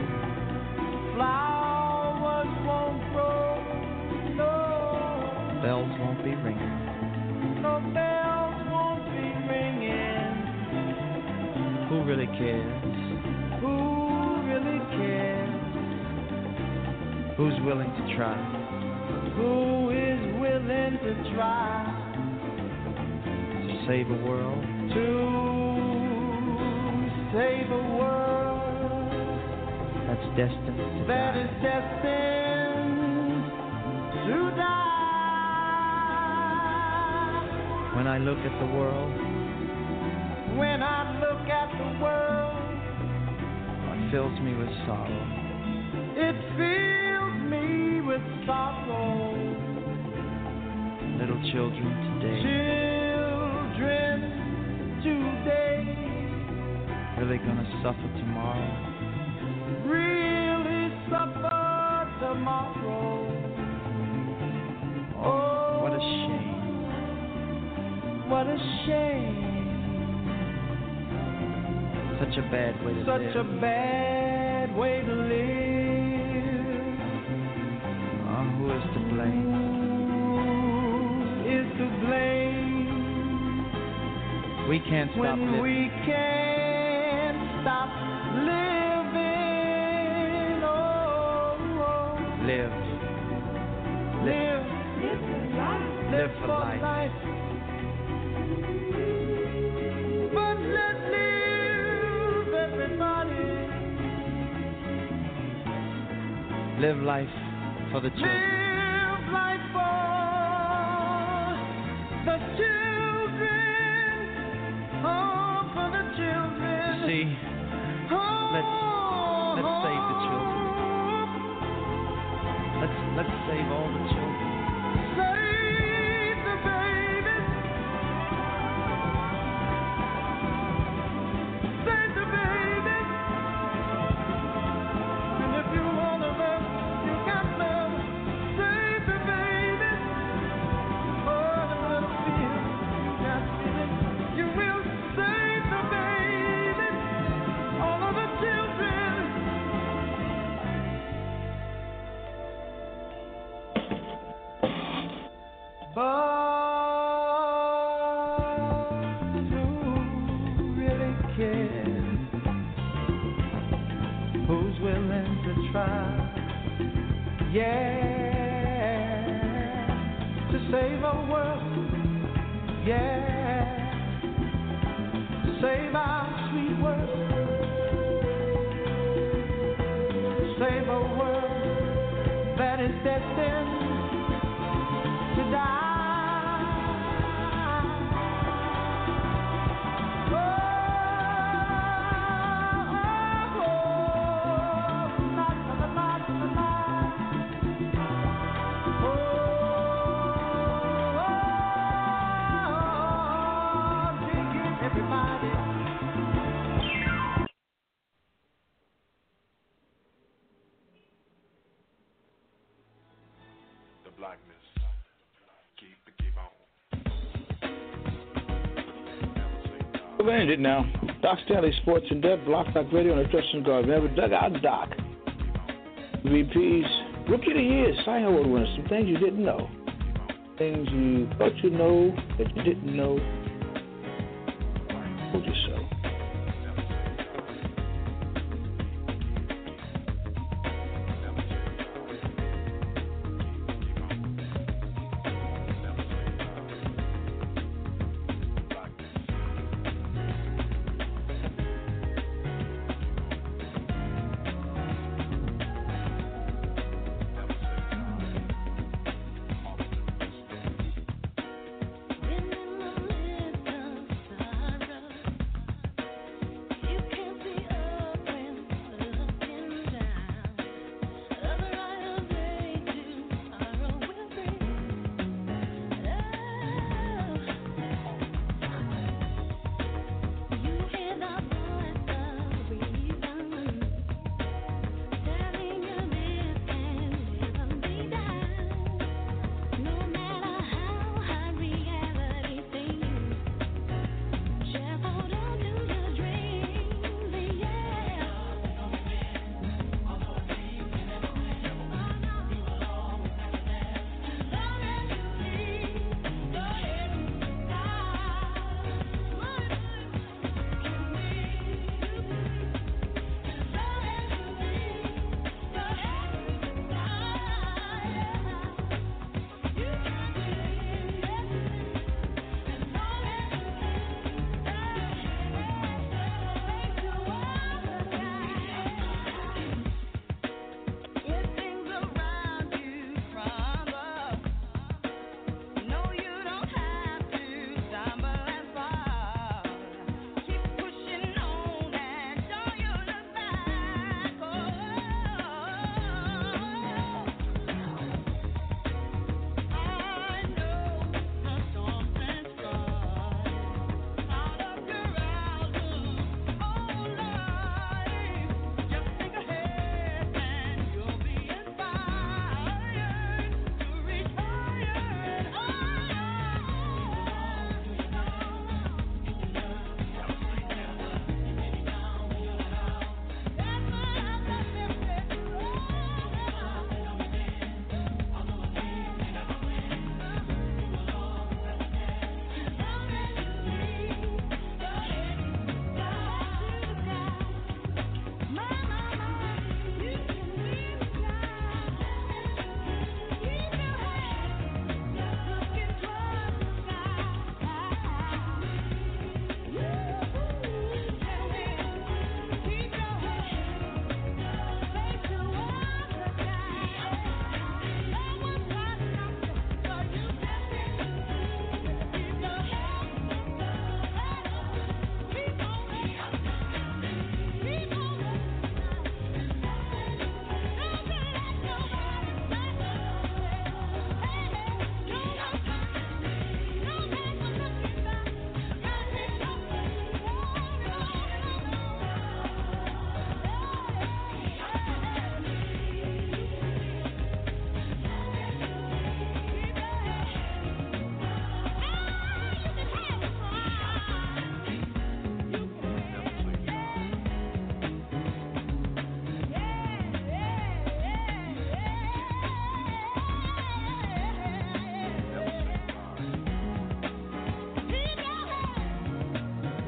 Speaker 6: Flowers won't grow. No. Bells won't be ringing. No bells won't be ringing. Who really cares? Who really cares? Who's willing to try? Who is willing to try to save a world? To save a world that's destined to that die. Is destined to die. When I look at the world, when I look at the world, it fills me with sorrow. It fills me with sorrow. Little children today, children today, really gonna suffer tomorrow. Really suffer tomorrow. Oh, what a shame. What a shame. Such a bad way to
Speaker 10: Such
Speaker 6: live.
Speaker 10: a bad way to live.
Speaker 6: Oh, who is to blame?
Speaker 10: Who is to blame?
Speaker 6: We can't stop
Speaker 10: when
Speaker 6: living.
Speaker 10: we can't stop living. Oh, oh.
Speaker 6: Live.
Speaker 10: Live.
Speaker 6: Live for life.
Speaker 10: life. But let's live, everybody.
Speaker 6: Live life for the children.
Speaker 10: Live life for the children. Oh, for the children.
Speaker 6: See,
Speaker 10: oh,
Speaker 6: let's let's save the children. Let's let's save all the children.
Speaker 10: Save the babies. Save the babies. And if you want to love, you got love. Save the babies. Oh, the little feel you got feeling. You will save the babies. All of the children. But who really cares? Who's willing to try? Yeah, to save our world. Yeah, to save our sweet world. Save a world that is destined to die. Oh, oh, oh, la, la, la, la, la, la. Oh, oh, dig it, everybody.
Speaker 11: The blackness. Keep it, keep on.
Speaker 4: We're going to end it now. Doc Stanley Sports in Depth, Block Talk Radio, and the Justin Guard. We have a dugout Doc. V Ps, Rookie of the Year, Cy Award winner. Some things you didn't know. Things you thought you know that you didn't know. Told you so.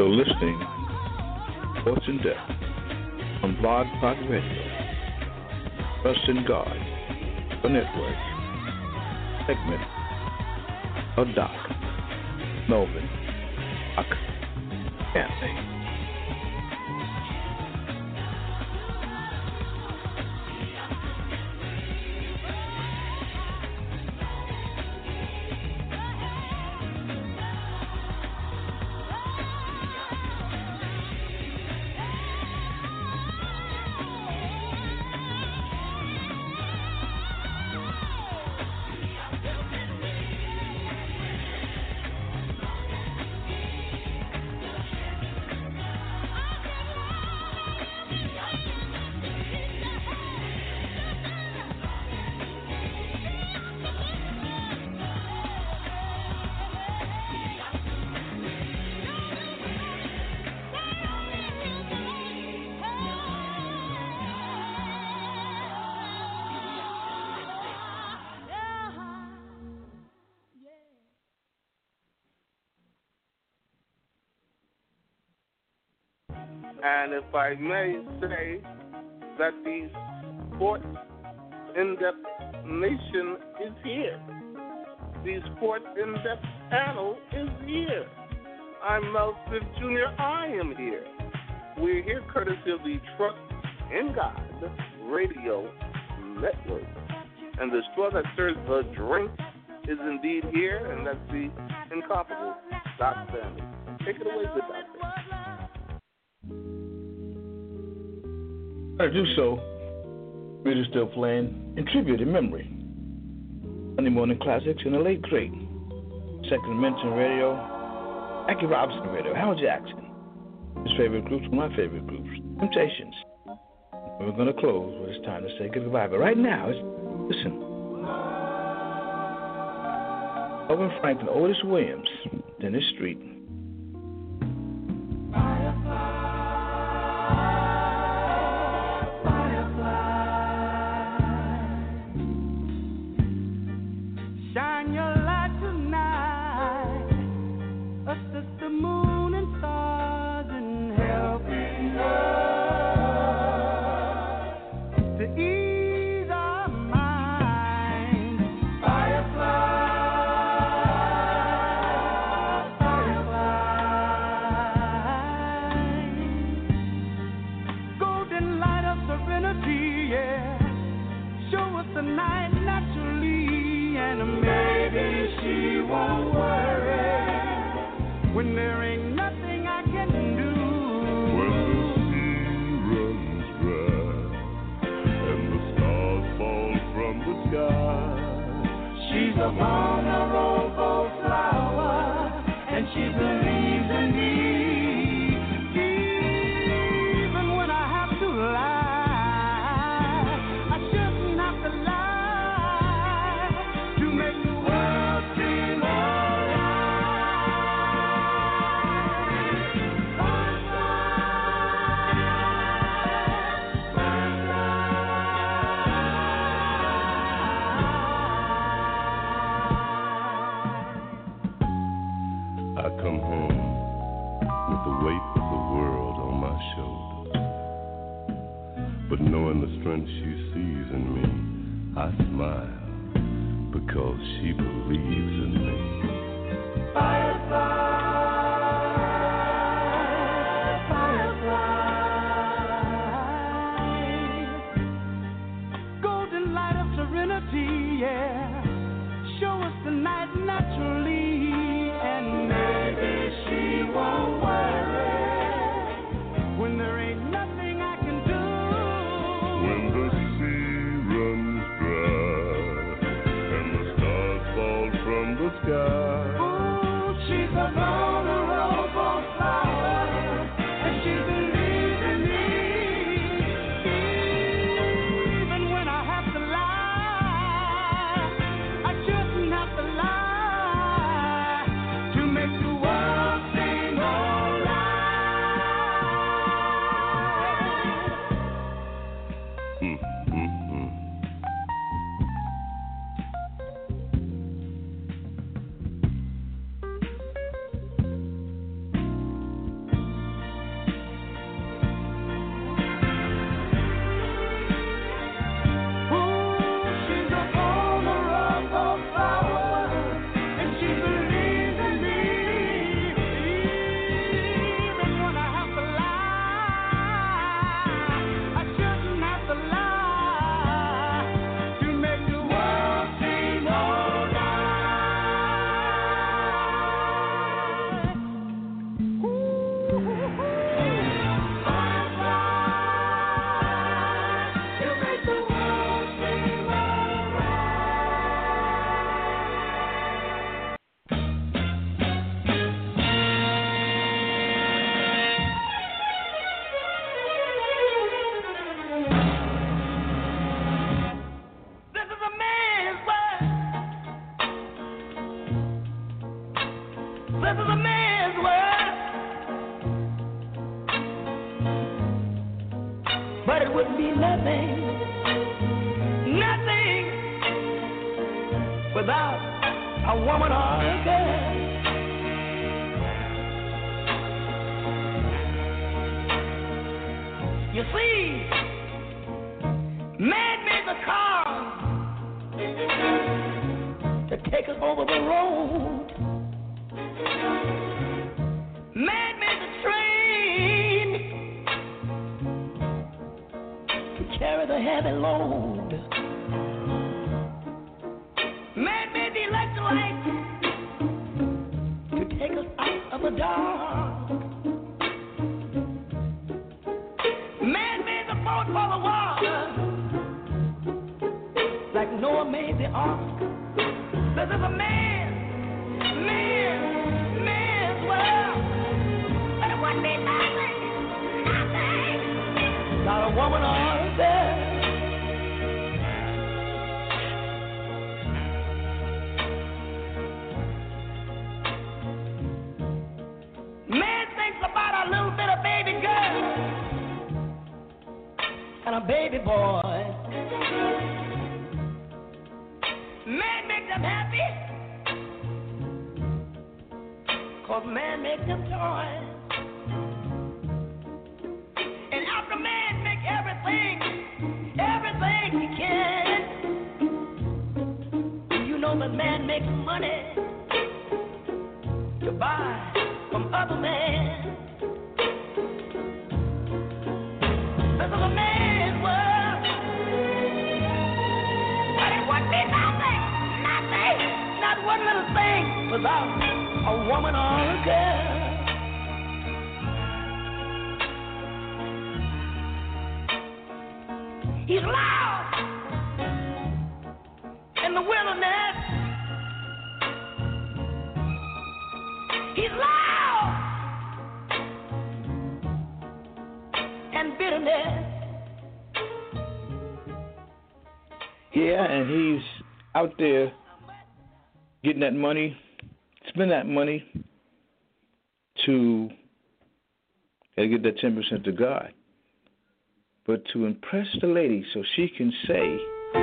Speaker 4: You're listening to Sports in Depth on Blog Talk Radio. Trust in God, the network. Segment of Doc Melvin Doc Anthony.
Speaker 3: And if I may say that the Sports In-Depth Nation is here. The Sports In-Depth panel is here. I'm Mel Smith Junior I am here. We're here courtesy of the Trust in God Radio Network. And the straw that serves the drink is indeed here, and that's the incomparable Doc Stanley. Take it away, good doctor.
Speaker 4: To do so, we're still playing in tribute in memory. Sunday morning classics and the late great second mention radio, Jackie Robinson radio, Hal Jackson. His favorite groups, one of my favorite groups, Temptations. And we're going to close when it's time to say goodbye. But right now, it's, listen. Elvin Franklin, Otis Williams, Dennis Street.
Speaker 10: Ooh, she's a
Speaker 6: there would be nothing, nothing without a woman or a girl. You see, man made the car to take us over the road. Man made the train to carry the heavy load. Man made the electric light to take us out of the dark. Man made the boat for the water, like Noah made the ark. This is a man, man, man's world. But it wouldn't be nothing, nothing, not a woman or a girl. Man thinks about a little bit of baby girl and a baby boy. Man make them happy, 'cause man make them toys. And after man make everything, everything he can, you know that man makes money to buy from other men. This is a man's world, but it would be nothing, nothing, not one little thing without a woman or a girl. He's lost in the wilderness. He's lost in bitterness.
Speaker 4: Yeah, and he's out there getting that money, spend that money to gotta get that ten percent to God, but to impress the lady so she can say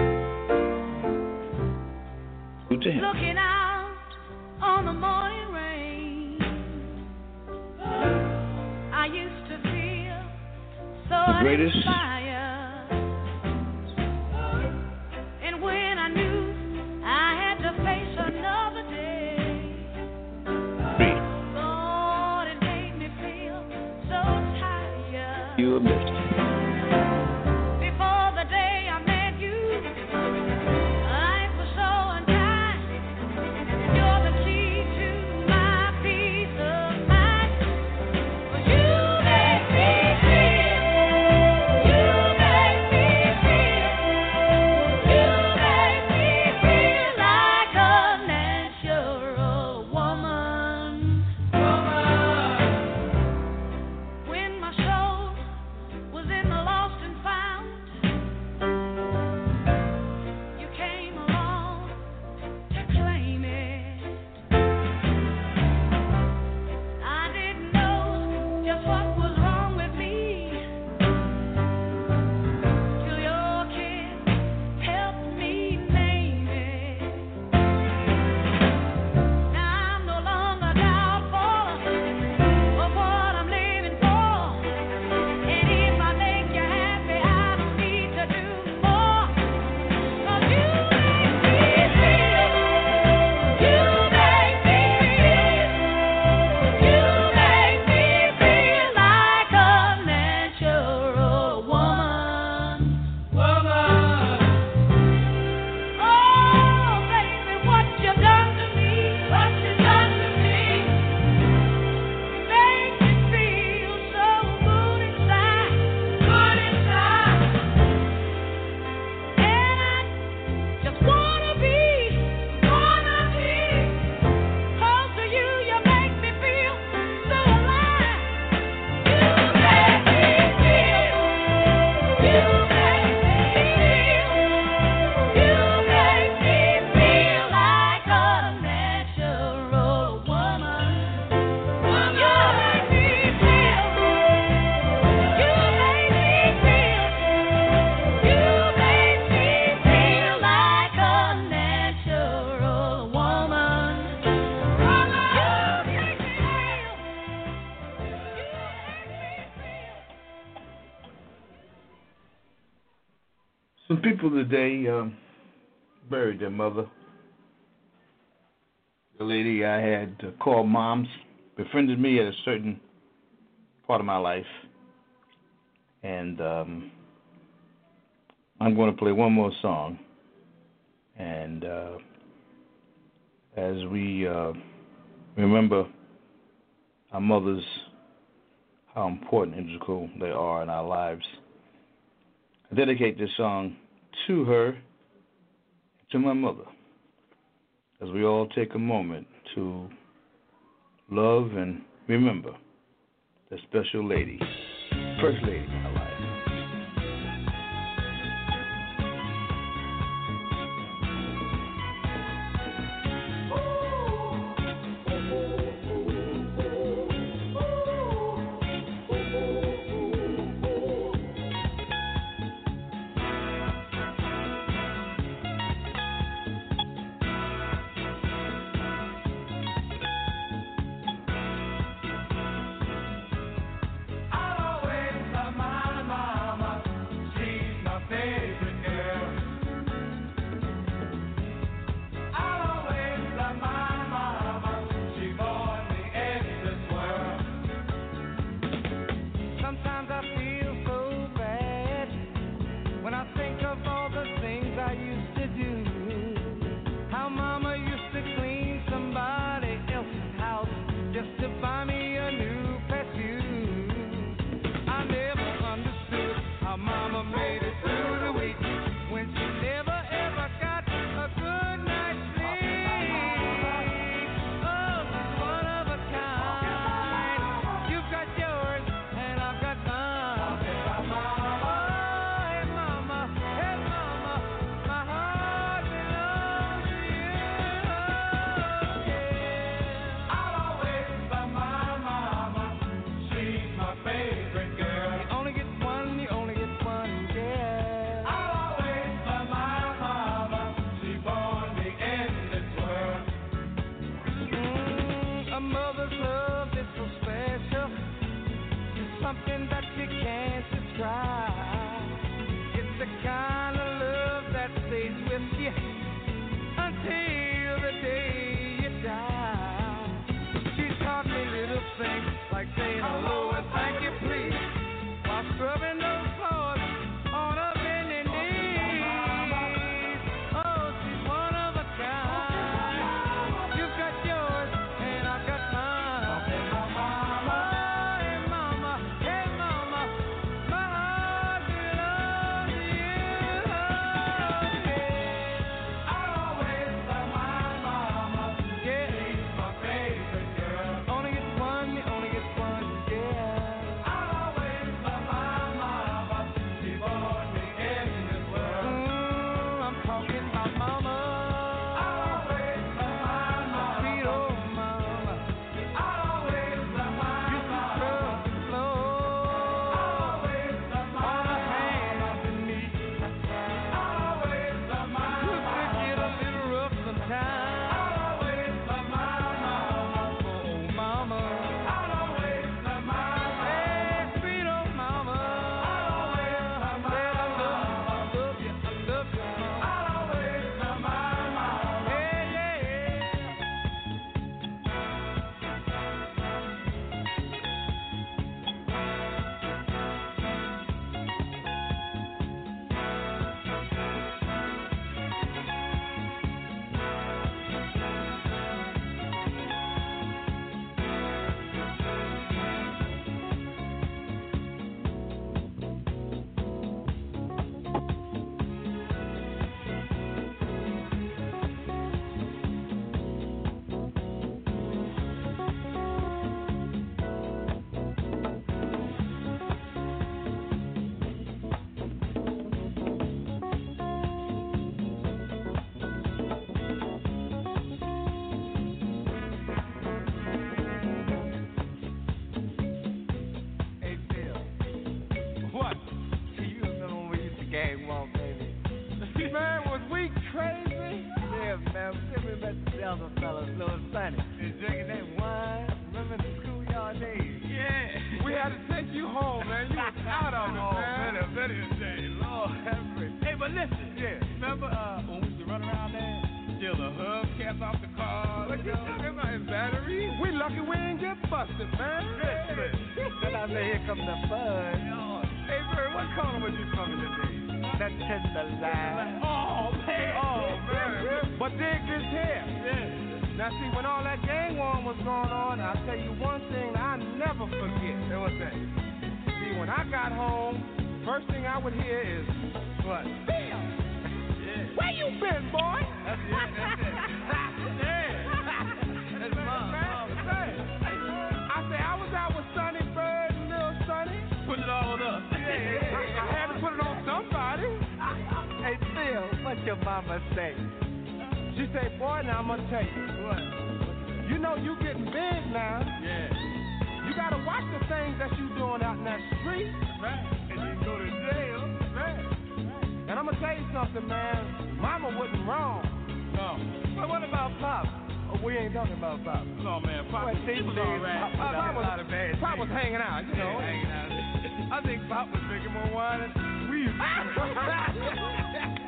Speaker 4: who to him.
Speaker 5: Looking out on the morning rain, I used to feel so
Speaker 4: The greatest
Speaker 5: inspired. And when I knew I had to face another day, Lord, it made me feel so tired.
Speaker 4: You missed.
Speaker 5: Before the day I met you, life was so unkind. You're the key to my peace of mind. For you make me feel, you make me feel, you make me feel like a natural woman. Woman. When my soul was in the lost and found, you came along to claim it. I didn't know just what was wrong with me till your kiss helped me name it. Now I'm no longer doubtful of what I'm living for. And if I make you happy, I don't need to do more. 'Cause you make me feel, you make me feel, you make me feel like
Speaker 4: Some people today um, buried their mother. The lady I had uh, called moms befriended me at a certain part of my life. And um, I'm going to play one more song. And uh, as we uh, remember our mothers, how important and integral they are in our lives, I dedicate this song to her, to my mother, as we all take a moment to love and remember that special lady, first lady in our life.
Speaker 10: Delta fellas, Louis Sunny. Been drinking that wine, remember the schoolyard days? Yeah. We had to take
Speaker 12: sent you home, man. You was out of it, man.
Speaker 13: Better, better day. Lord have mercy. Hey, but listen. Yeah. Remember uh, when we used to run around there? Steal the hubcaps off the car.
Speaker 12: What you talking about in batteries? We lucky we ain't get busted, man.
Speaker 13: Then I say, here come the fun.
Speaker 12: Hey, Bird, what corner was you coming today?
Speaker 13: That tender line.
Speaker 12: Oh, man. Oh, man. But dig this here. Yeah. Now, see, when all that gang war was going on, I'll tell you one thing I never forget.
Speaker 13: Hey, what's that?
Speaker 12: See, when I got home, first thing I would hear is, what? Bill! Yeah. Where you been, boy?
Speaker 13: That's it, that's it. Yeah. That's mom, mom.
Speaker 12: I say, I was out with Sonny Bird and Lil Sonny.
Speaker 13: Put it all on us.
Speaker 12: Yeah, I had to put it on somebody.
Speaker 13: Hey, Phil, what your mama say?
Speaker 12: She say, boy, now I'm going to tell you.
Speaker 13: What?
Speaker 12: You know you getting big now.
Speaker 13: Yeah.
Speaker 12: You got to watch the things that you doing out in that street.
Speaker 13: Right. And you go to jail.
Speaker 12: Right. And I'm going to tell you something, man. Mama wasn't wrong.
Speaker 13: No. But what about Pop? Oh, we ain't talking about Pop. No, man. Pop,
Speaker 12: well,
Speaker 13: he was all right.
Speaker 12: Pop, Pop,
Speaker 13: was, a lot of bad
Speaker 12: Pop was hanging out, you know.
Speaker 13: Yeah, hanging out. I think Pop was drinking more wine than we used to.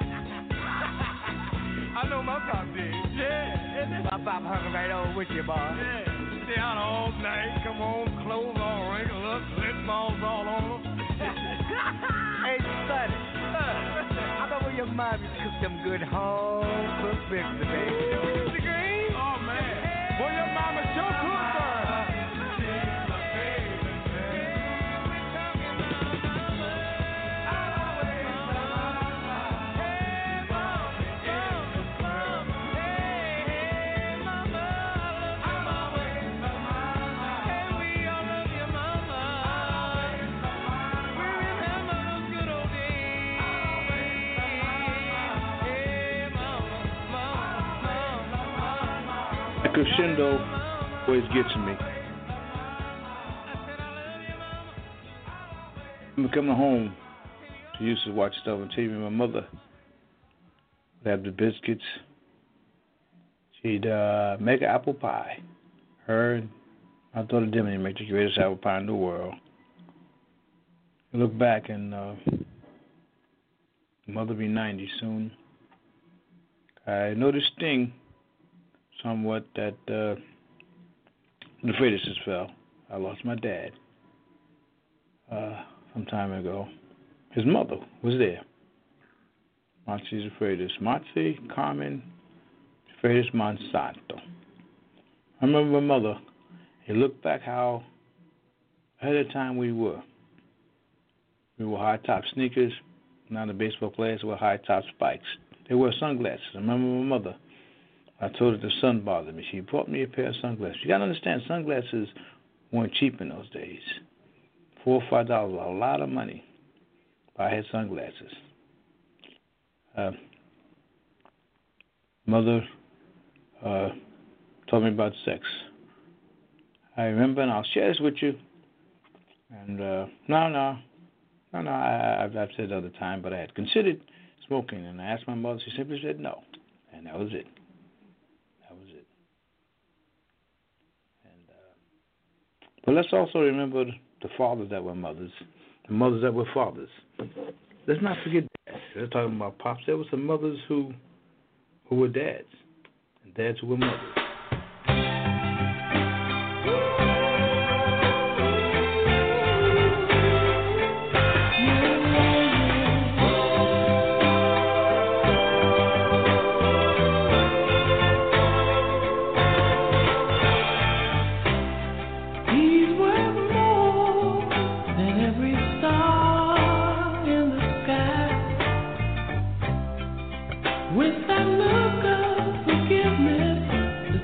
Speaker 13: I know my Pop did. Yeah.
Speaker 12: My Pop hung right over with you, boy.
Speaker 13: Yeah. Stay out all night. Come on, clothes all wrinkled up, lint balls all on them.
Speaker 12: Hey, Sonny. I know when your mommy cooked them good home cooked breakfast, baby.
Speaker 13: The green? Oh, man.
Speaker 12: Boy, your mama sure cooked her.
Speaker 4: Crescendo always gets me. I'm coming home. She used to watch stuff on T V. My mother would have the biscuits. She'd uh, make an apple pie. Her and my daughter Dimity make the greatest apple pie in the world. I look back and uh, mother be ninety soon. I noticed thing. Somewhat that uh, the fetuses fell. I lost my dad uh, some time ago. His mother was there. Montse's Freitas. Montse Carmen Freitas Monsanto. I remember my mother. He looked back how ahead of time we were. We wore high top sneakers. Now the baseball players wore high top spikes. They wore sunglasses. I remember my mother. I told her the sun bothered me. She bought me a pair of sunglasses. You got to understand, sunglasses weren't cheap in those days. Four or five dollars was a lot of money. But I had sunglasses. Uh, mother uh, told me about sex. I remember, and I'll share this with you. And uh, no, no, no, no. I, I've, I've said it other time, but I had considered smoking, and I asked my mother. She simply said no, and that was it. But let's also remember the fathers that were mothers, the mothers that were fathers. Let's not forget dads. They're talking about pops. There were some mothers who who were dads, and dads who were mothers.
Speaker 5: With that look of forgiveness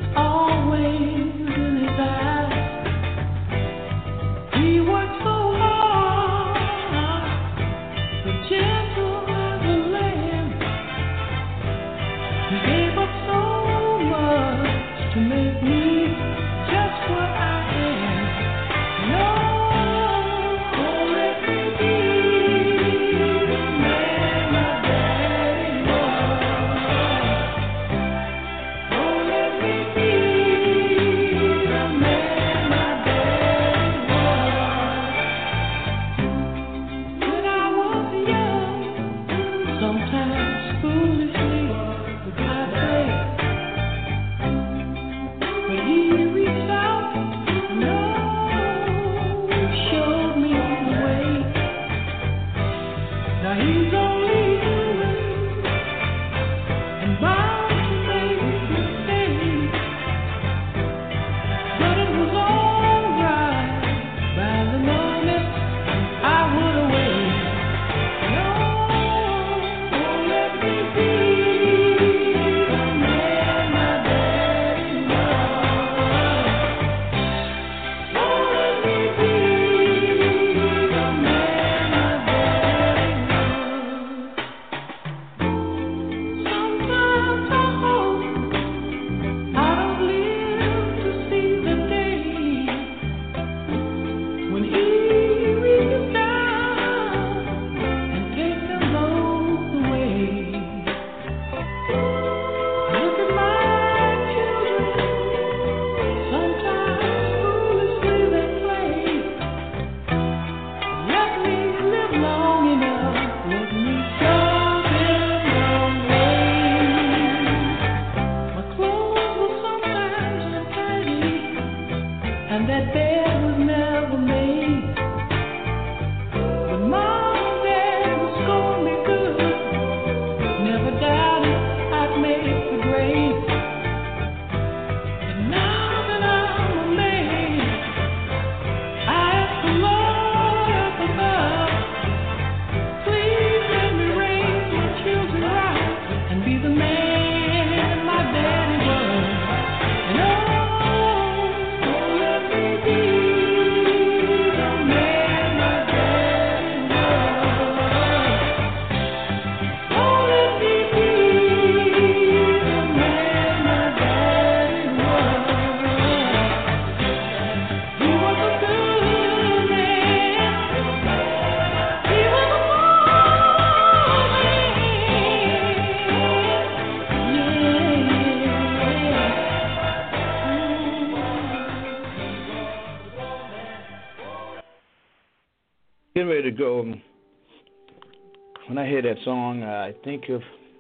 Speaker 4: Getting ready to go. When I hear that song, I think of,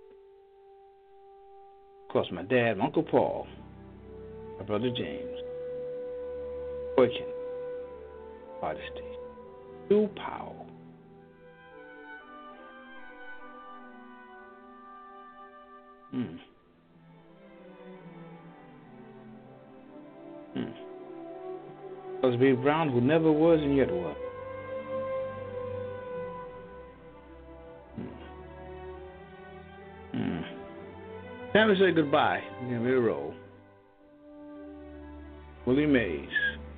Speaker 4: of course, my dad, my Uncle Paul, my brother James, working, artistry, Stu Powell. Hmm. Hmm. Was Babe Brown, who never was and yet was. Hmm. Time to say goodbye. Give me a roll. Willie Mays.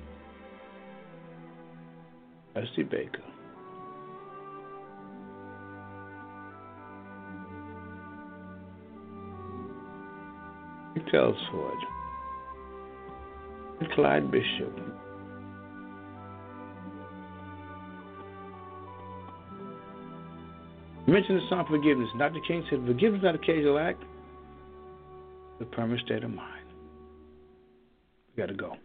Speaker 4: Rusty Baker. Rick Telsford. Clyde Bishop. You mentioned the song Forgiveness. Doctor King said, forgiveness is not an occasional act, it's a permanent state of mind. We got to go.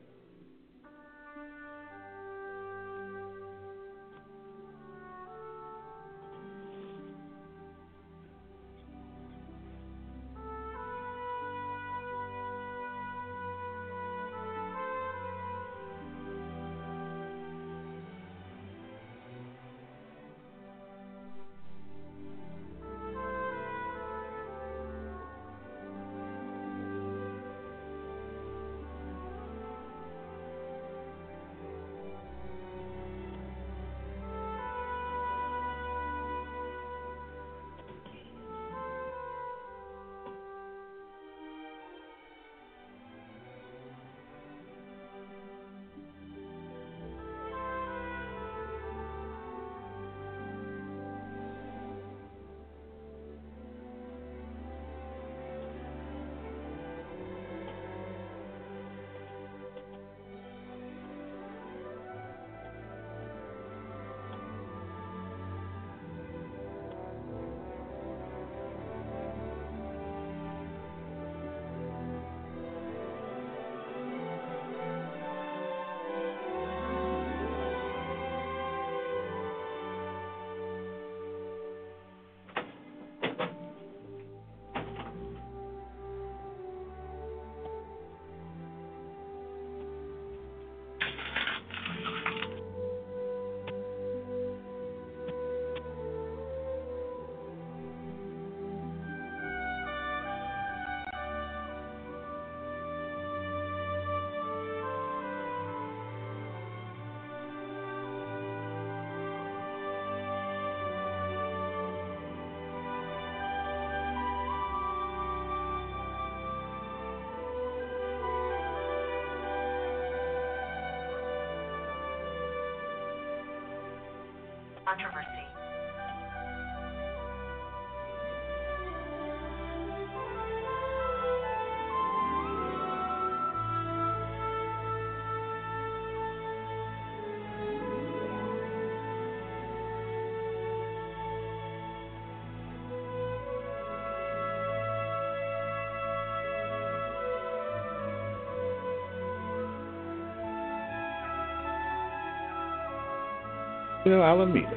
Speaker 14: Controversy.
Speaker 4: Bill Alameda.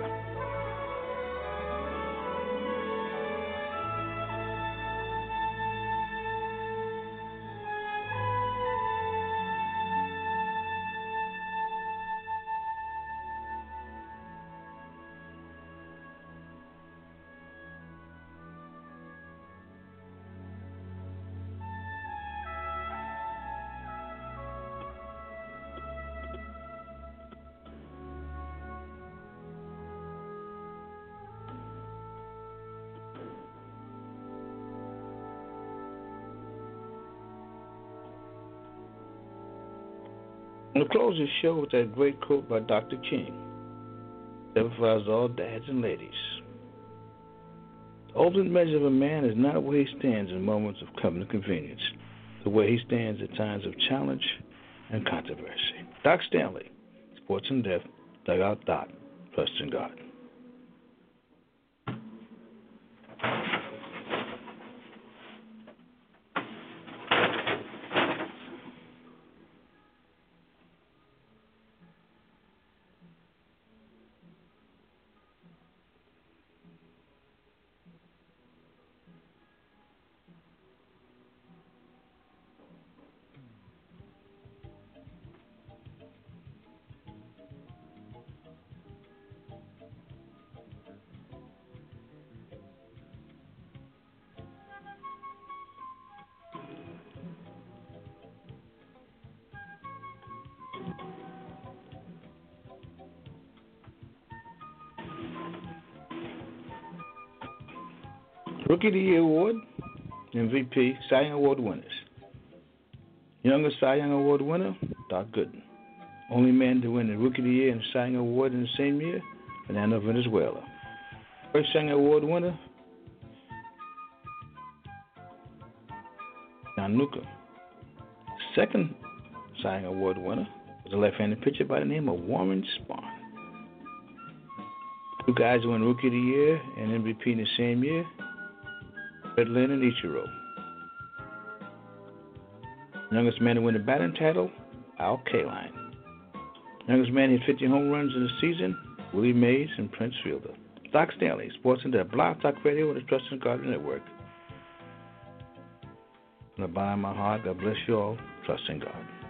Speaker 4: We'll close the show with that great quote by Doctor King. Identifies all dads and ladies. The ultimate measure of a man is not where he stands in moments of comfort and convenience, but where he stands at times of challenge and controversy. Doc Stanley, Sports in Depth, Dugout Doc, Trust in God. Rookie of the Year Award, M V P, Cy Young Award winners. Youngest Cy Young Award winner, Doc Gooden. Only man to win the Rookie of the Year and Cy Young Award in the same year, Fernando Venezuela. First Cy Young Award winner, John Newcomb. Second Cy Young Award winner was a left-handed pitcher by the name of Warren Spahn. Two guys who won Rookie of the Year and M V P in the same year, Fred Lynn and Ichiro. Youngest man to win the batting title, Al Kaline. Youngest man hit fifty home runs in the season, Willie Mays and Prince Fielder. Doc Stanley, Sports in Depth, Blog Talk Radio and the Trust and God Network. From the bottom of my heart, God bless you all. Trust in God.